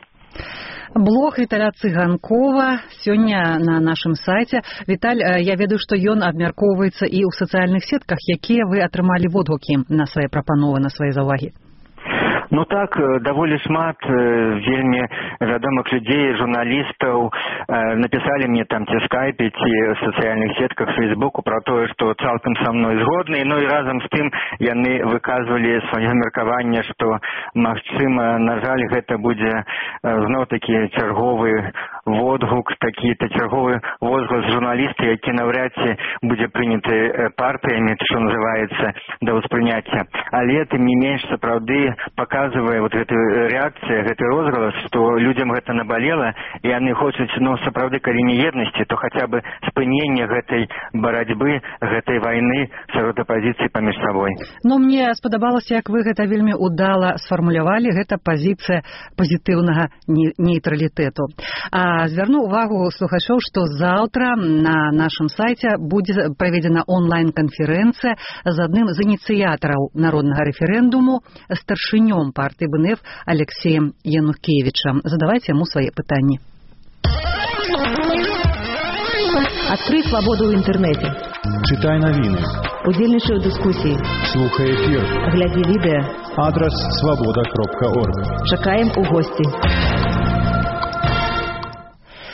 Блог Віталя Цыганкова сёння на нашым сайце. Віталь, я ведаю, што ён абмяркоўваецца і ў сацыяльных сетках. Якія вы атрымалі водгукі на свае прапановы, на свае заўвагі? Ну так, даволі шмат вельмі вядомых людзей, журналістаў напісалі мне там ці скайпе, ці ў сацыяльных сетках, фейсбуку пра тое, што цалкам са мной згодны, ну і разам з тым яны выказвалі сваё меркаванне, што магчыма, на жаль, гэта будзе зноў-такі чарговы водгук, такі-то чарговы возглас журналіста, які наўряд ці будзе прыняты партыямі, што называецца, да ўспрыняцця. Але тым не менш, сапраўды, показывая вот эта реакция, гэты розгалас, што людзям гэта набалела, і яны хочуць, ну, сапраўды, калі не еднасці, то хаця бы спынення гэтай барацьбы, гэтай вайны сярод апазіцыі паміж сабой. Ну, мне спадабалася, як вы гэта вельмі удала сфармулявалі, гэта пазіцыя пазітыўнага нейтралітэту. А звярну увагу слухачоў, што заўтра на нашым сайце будзе праведзена онлайн-канферэнцыя з адным з ініцыятараў народнага рэферэндуму, старшынём партыі БНФ Алексеем Янукевічам. Задавайце яму свае пытанні. Адкрый свабоду ў інтэрнэце. Чытай навіны. Удзельнічай у дыскусіі. Слухай эфір. Глядзі відэа. Адрас свабода.орг. Чакаем у госці.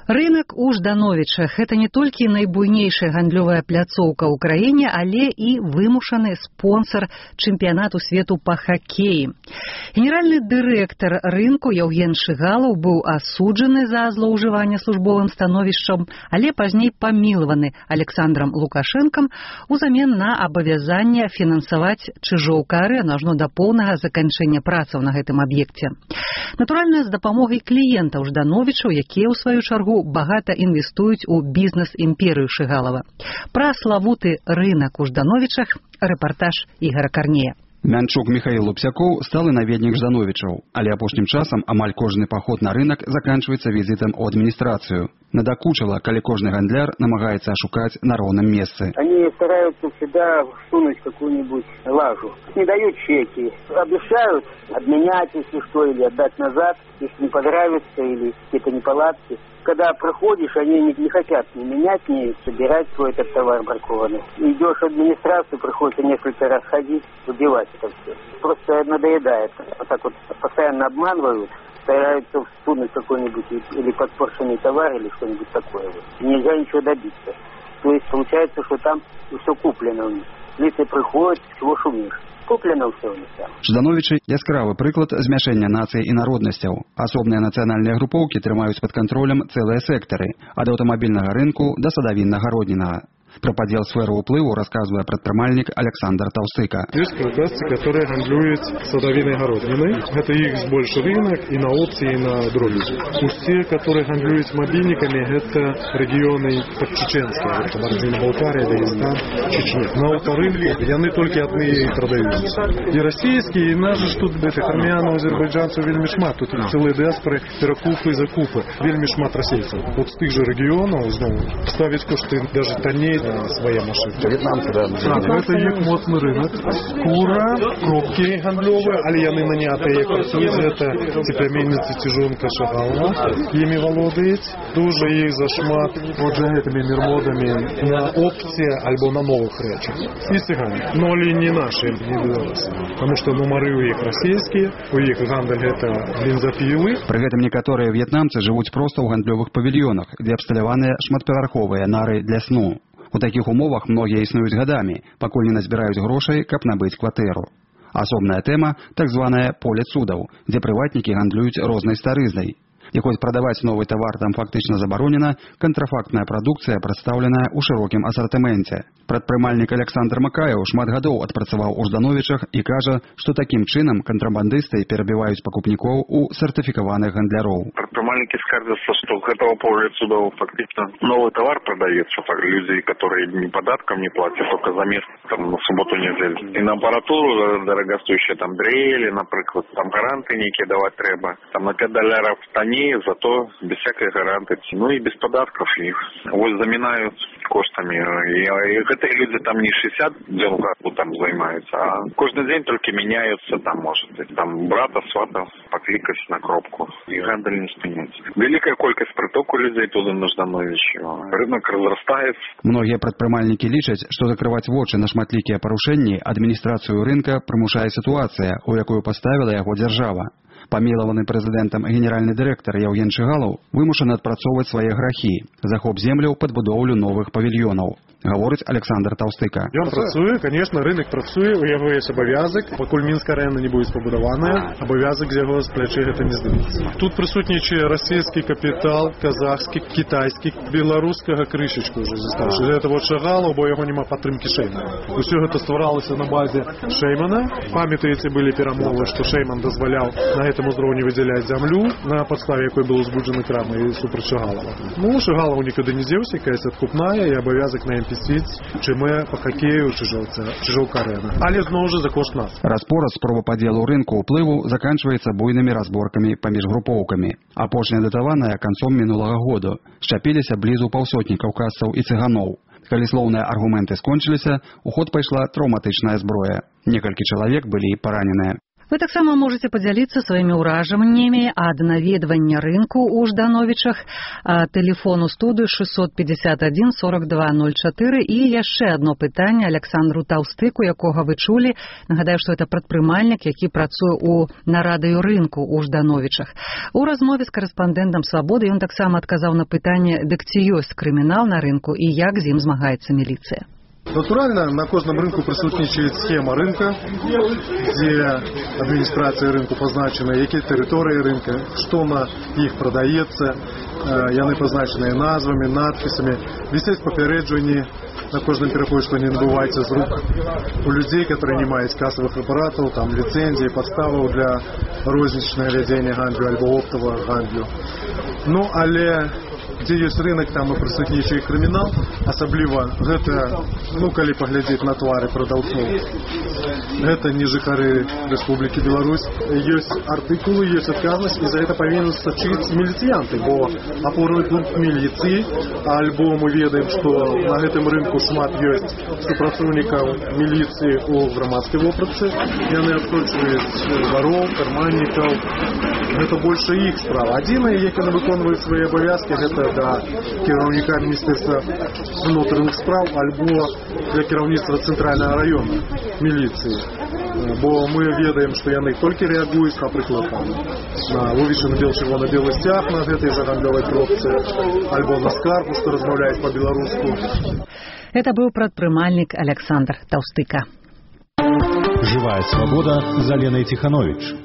Рынак у Ждановічах – гэта не толькі найбуйнейшая гандлёвая пляцоўка ў краіне, але і вымушаны спонсар чэмпіянату свету па хакеі. Генеральны дырэктар рынку Яўген Шыгалаў быў асуджаны за злоўжыванне службовым становішчам, але пазней памілаваны Александром Лукашэнкам узамен на абавязанне фінансаваць Чыжоўка-арэну ажно да поўнага заканчэння працаў на гэтым аб'екце. Натуральна, з дапамогай кліентаў Ждановічаў, якія ў сваю чаргу багата інвестуюць у бізнес-імперыю Шыгалава. Пра славуты рынак у Ждановічах рэпартаж Ігора Карнея. Мянчук Михаил Лупсякоў сталы наведнік Ждановічаў, але апошнім часам амаль кожны паход на рынок заканчваецца візітам у адміністрацыю. Надакучыла, калі кожны гандляр намагаецца ашукаць на роўным месцы. Они стараются всегда всунуть какую-нибудь лажу. Не дают чеки. Обещают обменять, если что, или отдать назад, если не понравится, или какие-то неполадки. Когда проходишь, они не хотят ни менять, ни собирать свой этот товар бракованный. Идешь в администрацию, приходится несколько раз ходить, убивать это все. Просто надоедает. Вот так вот постоянно обманывают, стараются всунуть какой-нибудь или подпорченный товар, или что-нибудь такое. Нельзя ничего добиться. То есть получается, что там все куплено у них. Если приходят, чего шумишь? Куплено ўсё у них там. Ждановічы – яскравы прыклад змяшэння нацый і народнасцяў. Асобныя нацыянальныя групоўкі трымаюць пад кантролем цэлыя сектары, ад аўтамабільнага рынку да садавінна-гароднінага. Про подел сферы уплыву рассказывая предпринимальник Александр Толстыка. Есть продавцы, которые гандлюют садовиной городиной. Это их больше рынок и на опции, и на дроби. Те, которые гандлюют мобильниками, это регионы подчеченские. Это Барзин-Балкария, Дагестан, Чечня. На авторынке яны только одни и продаются. И российские, и наши тут армян, азербайджанцев вельми шмат. Тут целые диаспоры, перекупы и закупы. Вельми шмат российцев. Вот с тех же регионов, ставить кошты даже тоннее своя машина. Вьетнамцы, да. Это их моцный рынок. Кура, кропки гандлёвые, але яны нанятые. Это племянницы Чижонка Шыгалова. Ими володает. Тоже их зашмат вот за этими мирмодами на опции, альбо на новых речах. И цыгане. Но ли не наши, не белорусы. Потому что номеры у них российские, у них гандель это бензопилы. При этом некоторые вьетнамцы живут просто в гандлёвых павильонах, где обсталяваныя шматпавярховыя нары для сну. У такіх умовах многія існуюць гадамі, пакуль не назбіраюць грошай, каб набыць кватэру. Асобная тэма – так званае поле цудаў, дзе прыватнікі гандлююць рознай старызнай. І хоць прадаваць новы тавар там фактычна забаронена, кантрафактная прадукцыя прадстаўленая ў шырокім асартыменце. Прадпрымальнік Александр Макаеў шмат гадоў адпрацаваў у Ждановічах і кажа, што такім чынам кантрабандысты перабіваюць пакупнікоў у сертыфікаваных гандляроў. Прадпрымальнікі скардзяцца, што гэтага поля цудаў фактычна новый товар продаецца. Люди, которые ни податком не платят, только за место там, на субботу-неделю. И на аппаратуру дорогостоящие там дрели, например, там гаранты некие давать треба. Там на $5 тоннее, зато без всякой гаранты. Ну и без податков их. Вот заминают коштами. И эти люди там не 60 дел там занимаются, а каждый день только меняются там, может быть. Там брата, свата покликать на кропку. И гандель не спиняется. Великая колькость притоку людей туда на Ждановичи. Рынок разрастается. Многія прадпрымальнікі лічаць, што закрываць вочы на шматлікія парушэнні адміністрацыю рынка прымушае сітуацыя, у якую паставіла яго дзяржава. Памілаваны прэзідэнтам генеральны дырэктар Яўген Шыгалаў вымушаны адпрацоўваць свае грахі, захоп земляў пад будоўлю новых павільёнаў. Гаворыць Александр Толстыка. Ён працуе, конечно, рынок працуе, у яго есть абавязак, пакуль Мінская арэна не будзе пабудаваная, абавязак з яго з плячэй гэта не здымецца. Тут прысутнічае расійскі капітал, казахскі, кітайскі, беларускага крышачку ўжо застаўся. Это вот Шыгалаў, бо яго няма падтрымкі Шэймана. Усё гэта стваралася на базе Шэймана. Памятаеце, былі перамовы, што Шэйман дазваляў на гэтым узроўні выдзяляць зямлю, на падставе якой быў узбуджаны крам і супраць Шыгалава. Ну, Шыгалаў нікуды не дзеўся, якаясь адкупная і абавязак на ЧМ по хоккею Чижоўка-арэна. Але зноў жа за кошт нас. Распораз спроба падзелу рынку ўплыву заканчваецца буйнымі разборкамі паміж групоўкамі. Апошняя датаваная канцом мінулага году. Шчапіліся блізу паўсотні каўказцаў і цыганоў. Калі слоўныя аргументы скончыліся, у ход пайшла траўматычная зброя. Некалькі чалавек былі параненыя. Вы таксама можете падзяліцца сваімі ўражаннямі ад наведвання рынку ў Ждановічах. Тэлефон у студыю 651 42 04. І яшчэ адно пытанне Александру Таўстыку, якога вы чулі. Нагадаю, што гэта прадпрымальнік, які працуе на радыёрынку ў Ждановічах. У размове з карэспандэнтам «Свабоды» ён таксама адказаў на пытанне, дык ці ёсць крымінал на рынку і як з ім змагаецца міліцыя. Натурально, на каждом рынку присутствует схема рынка, где администрация рынку позначена, какие территории рынка, что на их продается, яны позначены назвами, надписями, висят попереджения на каждом переходе, что не набывайте с рук у людей, которые не имеют кассовых аппаратов, там лицензии, подставов для розничного ведения гандлю, альбо оптового гандлю. Ну, але где есть рынок, там и присутнічий криминал, особливо это, ну, коли поглядеть на твары продавцов, это не жихары Республики Беларусь, есть артикулы, есть отказность, и за это повинны сочить милициянты, бо опорный пункт милиции, альбо мы ведаем, что на этом рынку шмат есть супрацовников милиции у громадской вопратцы, и они откручивают воров, карманников, это больше их справа. Один, если он выполняет свои обовязки, это до кіраўніка Міністерства внутрішніх справ альбо для кіраўніцтва цэнтральнага района міліцыі. Бо мы ведаем, што яны толькі рэагуюць, напрыклад, на вывешаны бело-чырвона-белы сцяг на гэтай загандлёвай кропцы, альбо на скаргу, што размаўляюць па-беларуску. Это быў прадпрымальнік Александр Таўстыка. Живая свобода за Леной Тиханович.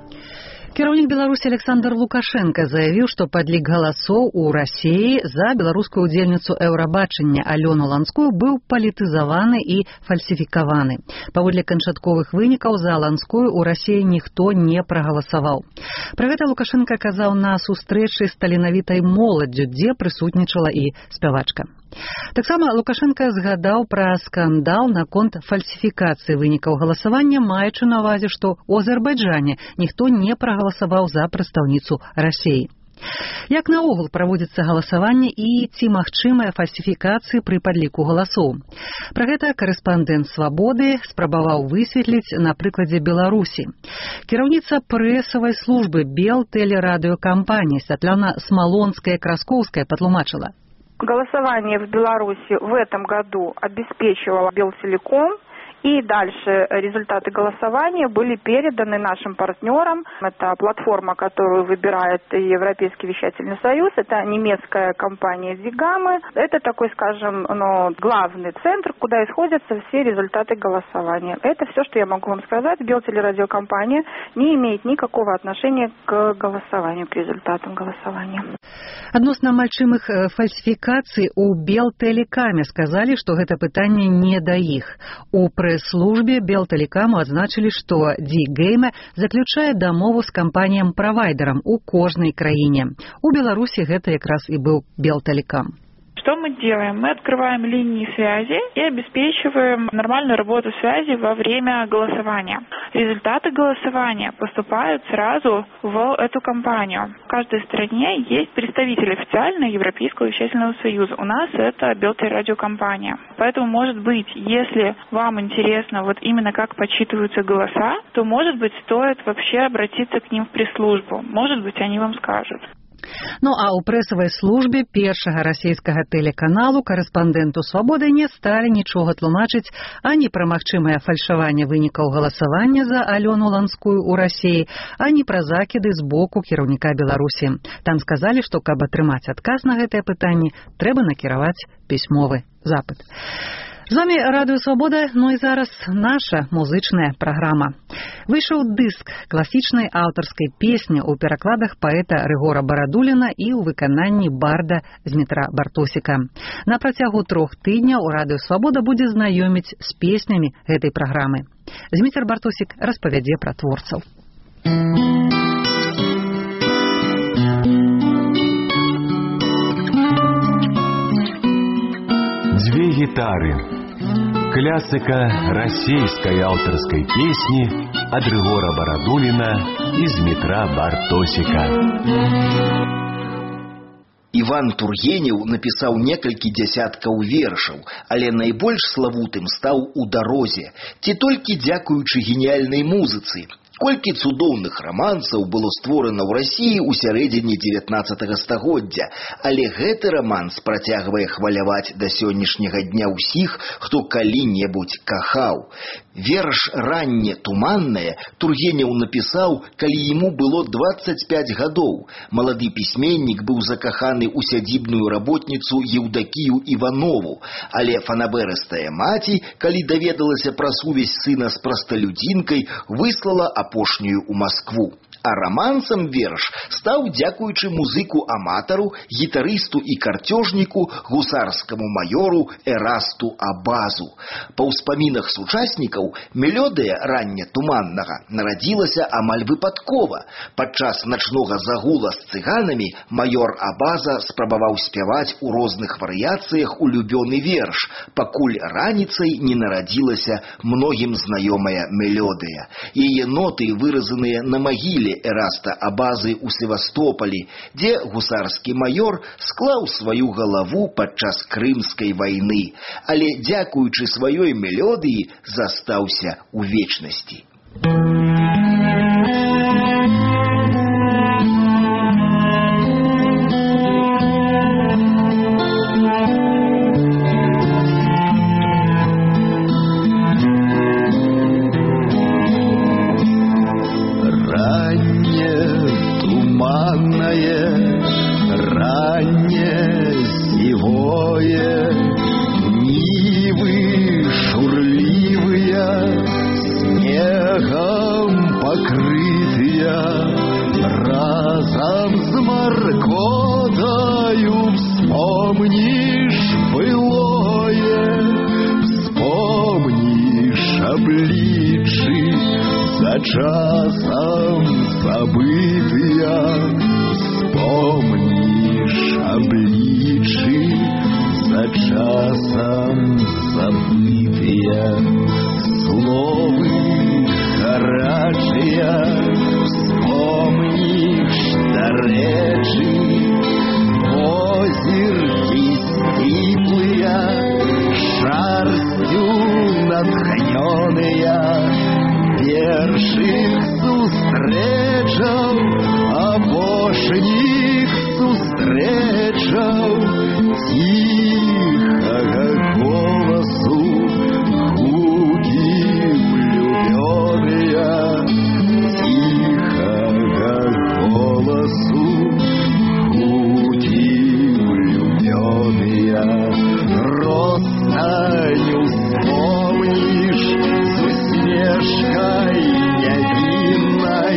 Кіраўнік Беларусі Александр Лукашенко заявіў, што падлік галасоў у Расіі за беларускую удзельніцу Еўрабачання Алёну Ланскую быў палітызаваны і фальсіфікаваны. Паводле канчатковых вынікаў за Ланскую у Расіі ніхто не прагаласаваў. Пра гэта Лукашенко казаў на сустрэчы з таленавітай моладдзю, дзе прысутнічала і спявачка. Таксама Лукашенко згадаў пра скандал наконт фальсіфікацыі вынікаў галасавання, маючы на ўвазе, што ў Азербайджане ніхто не прагаласаваў за прадстаўніцу Расіі. Як наогул праводзіцца галасаванне і ці магчымыя фальсіфікацыі пры падліку галасоў? Пра гэта карэспандэнт «Свабоды» спрабаваў высветліць на прыкладзе Беларусі. Кіраўніца прэсавай службы Белтэлерадыёкампаніі Святлана Смалонская-Краскоўская патлумачыла. Голосование в Беларуси в этом году обеспечивало Белтелеком, и дальше результаты голосования были переданы нашим партнерам. Это платформа, которую выбирает Европейский вещательный союз, это немецкая компания Зигамы. Это такой, скажем, главный центр, куда исходятся все результаты голосования. Это все, что я могу вам сказать. Белтелерадиокомпания не имеет никакого отношения к голосованию, к результатам голосования. Адносна магчымых фальсіфікацый у Белтэлекаме сказалі, што гэта пытанне не да іх. У прэс-службе Белтэлекаму адзначылі, што Ди-Гейме заключае дамову з кампаніям-правайдерам у кожнай краіне. У Беларусі гэта якраз і быў Белтэлекам. Что мы делаем? Мы открываем линии связи и обеспечиваем нормальную работу связи во время голосования. Результаты голосования поступают сразу в эту компанию. В каждой стране есть представитель официального Европейского вещательного союза. У нас это Белтелерадиокомпания. Поэтому, может быть, если вам интересно вот именно как подсчитываются голоса, то, может быть, стоит вообще обратиться к ним в пресс-службу. Может быть, они вам скажут. Ну а ў прэсавай службе першага расійскага тэлеканалу карэспандэнту «Свабоды» не сталі нічога тлумачыць ані пра магчымае фальшаванне вынікаў галасавання за Алёну Ланскую ў Расіі, ані пра закіды з боку кіраўніка Беларусі. Там сказалі, што каб атрымаць адказ на гэтае пытанне, трэба накіраваць пісьмовы запыт. З вами Радыё Свабода, ну і зараз наша музычная праграма. Выйшаў дыск класічнай аўтарскай песні ў перакладах паэта Рыгора Барадуліна і ў выкананні барда Змітра Бартосіка. На працягу 3 тыдняў Радыё Свабода будзе знаёміць з песнямі гэтай праграмы. Змітр Бартосік распавядзе пра творцаў. Две гитары. Классика российской авторской песни от Рыгора Барадулина и Змітра Бартосіка. Іван Тургенев напісаў некалькі дзясяткаў вершаў, але найбольш славутым стаў у дарозе, ці толькі дзякуючы геніяльнай музыцы. Колькі цудоўных рамансаў было створана ў Расіі ў сярэдзіне 19 стагоддзя, але гэты раманс працягвае хваляваць да сённяшняга дня ўсіх, хто калі-небудзь кахаў. Верш «Ранне туманнае» Тургенеў напісаў, калі яму было 25 гадоў. Малады пісьменнік быў закаханы ў сядзібную работніцу Еўдакію Іванову, але фанабэрыстая маці, калі даведалася пра сувязь сына з прасталюдзінкай, выслала апошнюю ў Маскву. А рамансам верш стаў дзякуючы музыку-аматару, гітарысту і карцёжніку, гусарскаму маёру Эрасту Абазу. Па ўспамінах сучаснікаў, мелодыя «Ранне туманнага» нарадзілася амаль выпадкова. Падчас начнога загула з цыганамі маёр Абаза спрабаваў спяваць у розных варыяцыях улюбёны верш, пакуль раніцай не нарадзілася многім знаёмая мелодыя. Яе ноты выразаныя на магіле Эраста Абазы ў Севастополі, дзе гусарскі маёр склаў сваю галаву падчас Крымскай вайны, але дзякуючы сваёй мелодыі застаўся ў вечнасці. Часом забытыя, вспомнишь обличи, за часом забытыя, словы гарачыя, вспомнишь дарэчы, озерки сціплыя, шарстю натхнёныя, першых сустрэчаў, апошніх сустрэчаў, ціхага голасу, гукі улюбёныя, ціхага голасу, гукі улюбёныя, ростанню вспомніш з усмешкай невинной,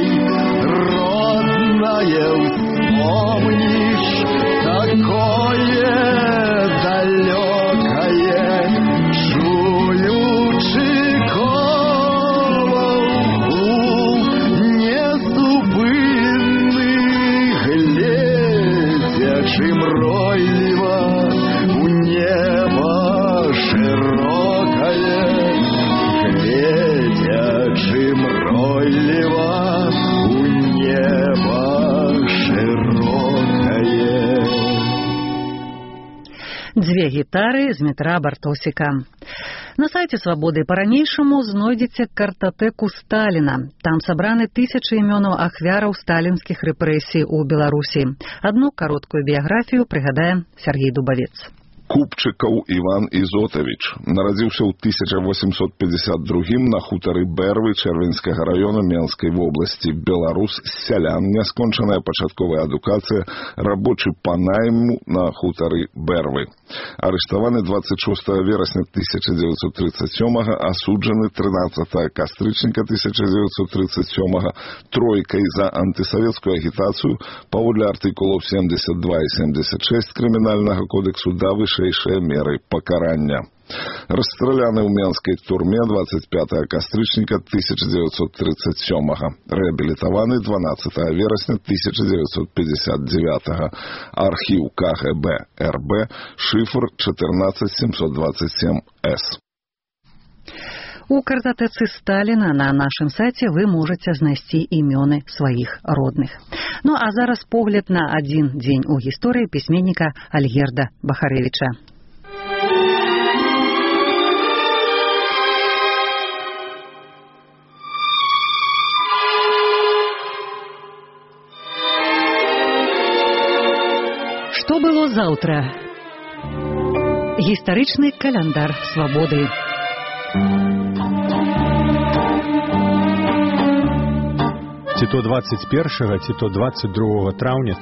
родное вспомнишь, такое далекое, чуючи колокол, незупинный, глядячи мройлива у небо широкое, глядячи мройлива у неба широкое. Дзве гітары з метра Бартосіка. На сайце «Свабоды» па-ранейшаму знойдзеце картатэку Сталіна. Там сабраны тысячы імёнаў ахвяраў сталінскіх рэпрэсій у Беларусі. Адну кароткую біяграфію прыгадае Сергей Дубавец. Купчыкаў Іван Ізотавіч нарадзіўся ў 1852 на хутары Бэрвы Чэрвенскага раёна Менскай вобласці. Беларус, сялян, няскончаная пачатковая адукацыя, рабочы па найму на хутары Бэрвы. Арыштаваны 26 верасня 1937, асуджаны 13 кастрычніка 1937 тройкай за антысавецкую агітацыю паводле артыкулаў 72 і 76 крымінальнага кодексу да вышэйшыя меры пакарання. Расстраляны ў Менскай турме 25 кастрычніка 1937, рэабілітаваны 12 верасня 1959. Архіў КГБ РБ, шифр 14727С. У картатэцы Сталіна на нашым сайце вы можаце знайсці імёны сваіх родных. Ну а зараз погляд на адзін дзень у гісторыі пісьменніка Альгерда Бахарэвіча. 19 заўтра? Гістарычны каляндар свабоды. Ці то 21, ці то 22 траўня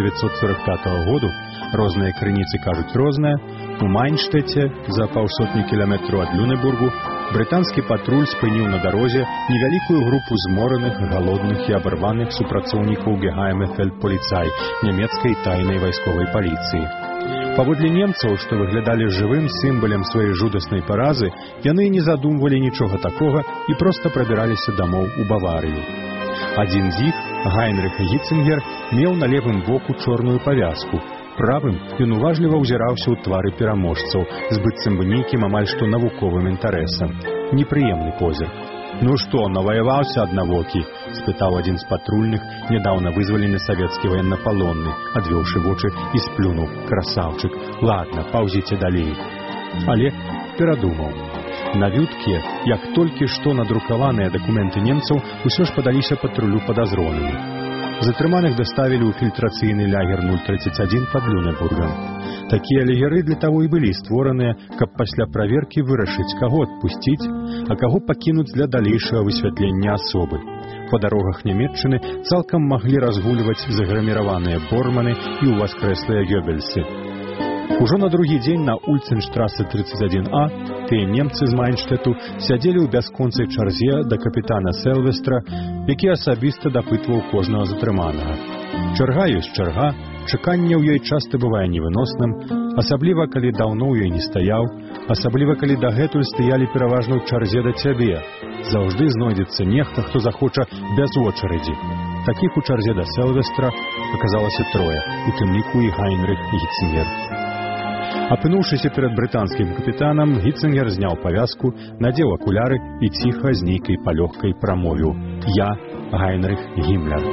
1945 году, розныя крыніцы кажуць рознае, у Майнштэце, за паўсотні кіламетраў ад Люнебургу, брытанскі патруль спыніў на дарозе невялікую групу змораных, галодных і абарваных супрацоўнікаў Гехаймефельдполіцай, нямецкай тайнай вайсковай паліцыі. Паводле немцаў, што выглядалі жывым сімвалем сваёй жудаснай паразы, яны не задумвалі нічога такога і проста прабіраліся дамоў у Баварыю. Адзін з іх, Гайнрых Гіцынгер, меў на левым боку чорную павязку. Правым ён уважліва ўзіраўся ў твары пераможцаў з быццам бы нейкім амаль што навуковым інтарэсам. Непрыемны позірк. «Ну што, наваяваўся аднавокі?» – спытаў адзін з патрульных, нядаўна вызвалены савецкі ваеннапалонны, адвёўшы вочы і сплюнуў: «Красаўчык, ладно, паўзіце далей». Але перадумаў. Навюткія, як толькі што надрукаваныя дакументы немцаў, усё ж падаліся патрулю падазронымі. Затрыманых даставілі ў фільтрацыйны лагер 031 пад Люнебургам. Такія лагеры для таго і былі створаныя, каб пасля праверкі вырашыць, каго адпусціць, а каго пакінуць для далейшага высвятлення асобы. Па дарогах Нямецчыны цалкам маглі разгульваць заграміраваныя борманы і ўваскрэслыя гёбельсы. Ужо на другі дзень на Ульценштрассе 31А тыя немцы з Майнштэту сядзелі ў бясконцай чарзе да капітана Селвестра, які асабіста дапытваў кожнага затрыманага. Чарга ёсць чарга, чаканне ў ёй часта бывае невыносным, асабліва калі даўно ў ёй не стаяў, асабліва калі дагэтуль стаялі пераважна ў чарзе да цябе. Заўжды знойдзецца нехта, хто захоча без очередзі. Такіх у чарзе да Селвестра аказалася трое, у тым ліку і Гайнрых Гіцынгер. Апынуўшыся перад брытанскім капітанам, Гіцынгер зняў павязку, надзеў акуляры і ціха з нейкай палёгкай прамовіў: «Я Гайнрых Гіммлер».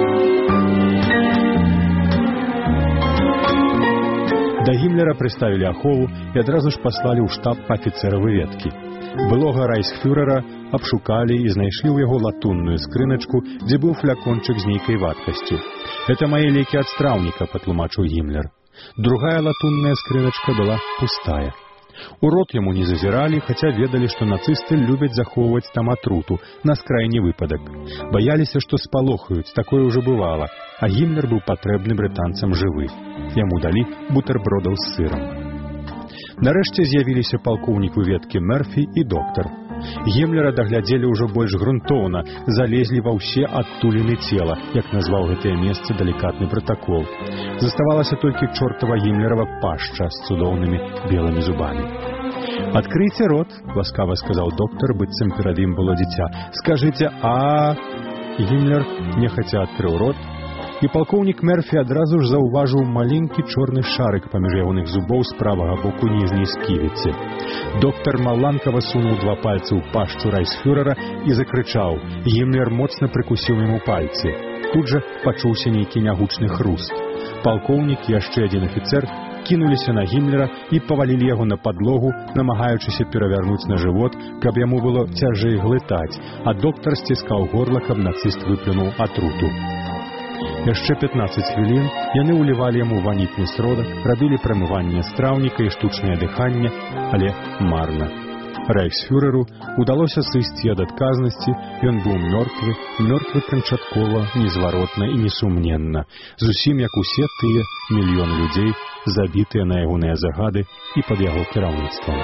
Да Гіммлера прыставілі ахову і адразу ж паслалі ў штаб па афіцэра выведкі. Былога райхсфюрэра абшукалі і знайшлі ў яго латунную скрыначку, дзе быў флякончык з нейкай вадкасцю. «Это мае лекі ад страўніка», – патлумачыў Гіммлер. Другая латунная скрыначка была пустая. У рот яму не зазіралі, хаця ведалі, што нацысты любяць захоўваць там атруту, на скрайні выпадак. Баяліся, што спалохаюць, такое ўжо бывала, а Гіммлер быў патрэбны брытанцам жывы. Яму далі бутэрбродаў з сырам. Нарэшце з'явіліся палкоўнік выведкі Мерфі і доктар. Гіммлера даглядзелі ўжо больш грунтоўна, залезлі ва ўсе адтуліны цела, як назваў гэтае месца далікатны пратакол. Заставалася толькі чортава Гіммлерава пашча з цудоўнымі белымі зубамі. «Адкрыйце рот», – ласкава сказаў доктар, быццам перад ім было дзіця. «Скажыце «а». Гіммлер нехаця адкрыў рот, і палкоўнік Мерфі адразу ж заўважыў маленькі чорны шарык паміж ягоных зубоў з правага боку ніжняй сківіцы. Доктар маланкава сунуў два пальцы ў пашчу райхсфюрэра і закрычаў. Гіммлер моцна прыкусіў яму пальцы. Тут жа пачуўся нейкі нягучны хруст. Палкоўнік і яшчэ адзін афіцэр кінуліся на Гіммлера і павалілі яго на падлогу, намагаючыся перавярнуць на жывот, каб яму было цяжэй глытаць, а доктар сціскаў горла, каб нацыст выплюнуў атруту. Яшчэ 15 хвілін яны ўлівалі яму ванітны сродак, рабілі прамыванне страўніка і штучнае дыханне, але марна. Райхсфюреру удалося сысці ад адказнасці, ён быў мёртвы канчаткова, незваротна і несумненна, зусім як усе тыя мільёны людзей, забітыя на ягоныя загады і пад яго кіраўніцтвам.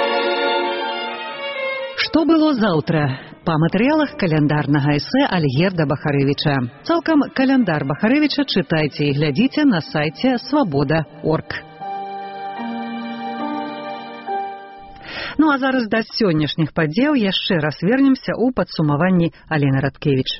Што было заўтра? Па матэрыялах каляндарнага эсэ Альгерда Бахарэвіча. Цалкам каляндар Бахарэвіча чытайце і глядзіце на сайце свабода.орг. Ну а зараз да сённяшніх падзеў яшчэ раз вернемся ў падсумаванні Алены Радкевіч.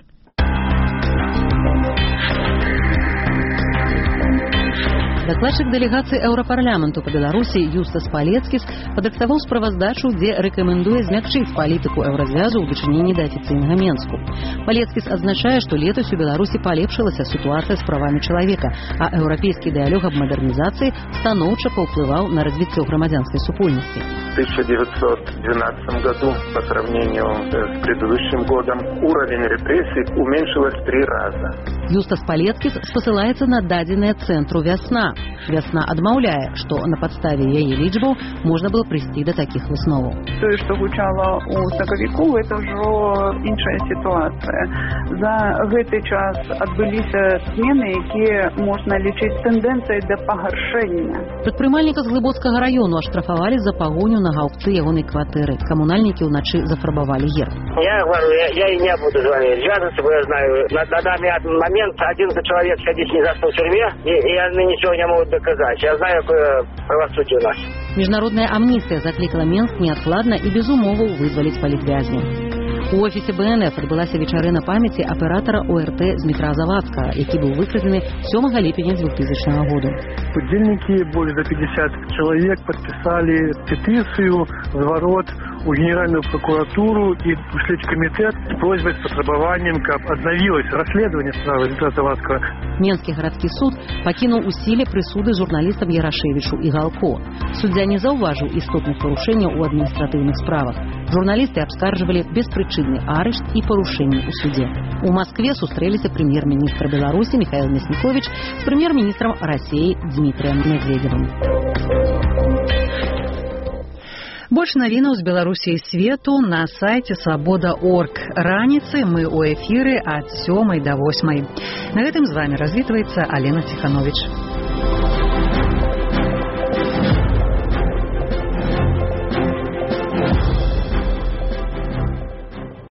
Дакладчык дэлегацыі Еўрапарламенту па Беларусі Юстас Палецкіс падрыхтаваў справаздачу, дзе рэкамендуе змякчыць палітыку еўразвязу ў дачыненні да афіцыйнага Менску. Палецкіс адзначае, што летась у Беларусі палепшылася сітуацыя з правамі чалавека, а еўрапейскі дыялог аб мадэрнізацыі станоўча паўплываў на развіццё грамадзянскай супольнасці. В 1912 году по сравнению с предыдущим годом уровень репрессий уменьшилось в 3 раза. Юстас Палецкіс спасылаецца на дадзеныя цэнтру «Вясна». «Вясна» адмаўляе, што на падставе яе лічбаў можна было прыйсці да такіх высноваў. Тое, што гучала у сакавіку, гэта ўжо іншая сітуацыя. За гэты час адбыліся змены, якія можна лічыць тэндэнцыяй да пагаршэння. Прадпрымальніка з Глыбоцкага раёну аштрафавалі за пагоню на гаўбцы ягонай кватэры. Камунальнікі ўначы зафарбавалі герб. Я говорю, я и не буду звонить связываться, бо я знаю, на данный момент 11 человек сидит не застал в тюрьме, и они ничего не могут доказать. Я знаю, какое правосудие у нас. Міжнародная амністыя заклікала Менск неадкладна і без умоваў вызваліць палітвязняў. У офісе БНФ адбылася вечарына памяці аператара ОРТ Змітра Завадскага, які быў выкрадзены 7 ліпеня 2000 году. Удзельнікі, больш за 50 чалавек, падпісалі петыцыю зварот у Генеральную прокуратуру и в Следкомитет с просьбой, с потребованием, каб аднавілось расследование справы Змітра Завадскага. Менскі гарадскі суд пакінуў у сіле прысуды журналістам Ярашевічу і Галко. Суддзя не заўважыў істотных парушэнняў у адміністратыўных справах. Журналісты абскарджвалі беспрычынны арышт і парушэнні ў судзе. У Маскве сустрэліся прэм'ер-міністр Беларусі Михаил Мясніковіч з прэм'ер-міністрам Расіі Дмітрыем Медведевым. Больш навінаў з Беларусі і свету на сайце свабода.орг. Раніцы мы ў эфіры ад 7 до 8. На гэтым з вами развітваецца Алена Ціхановіч.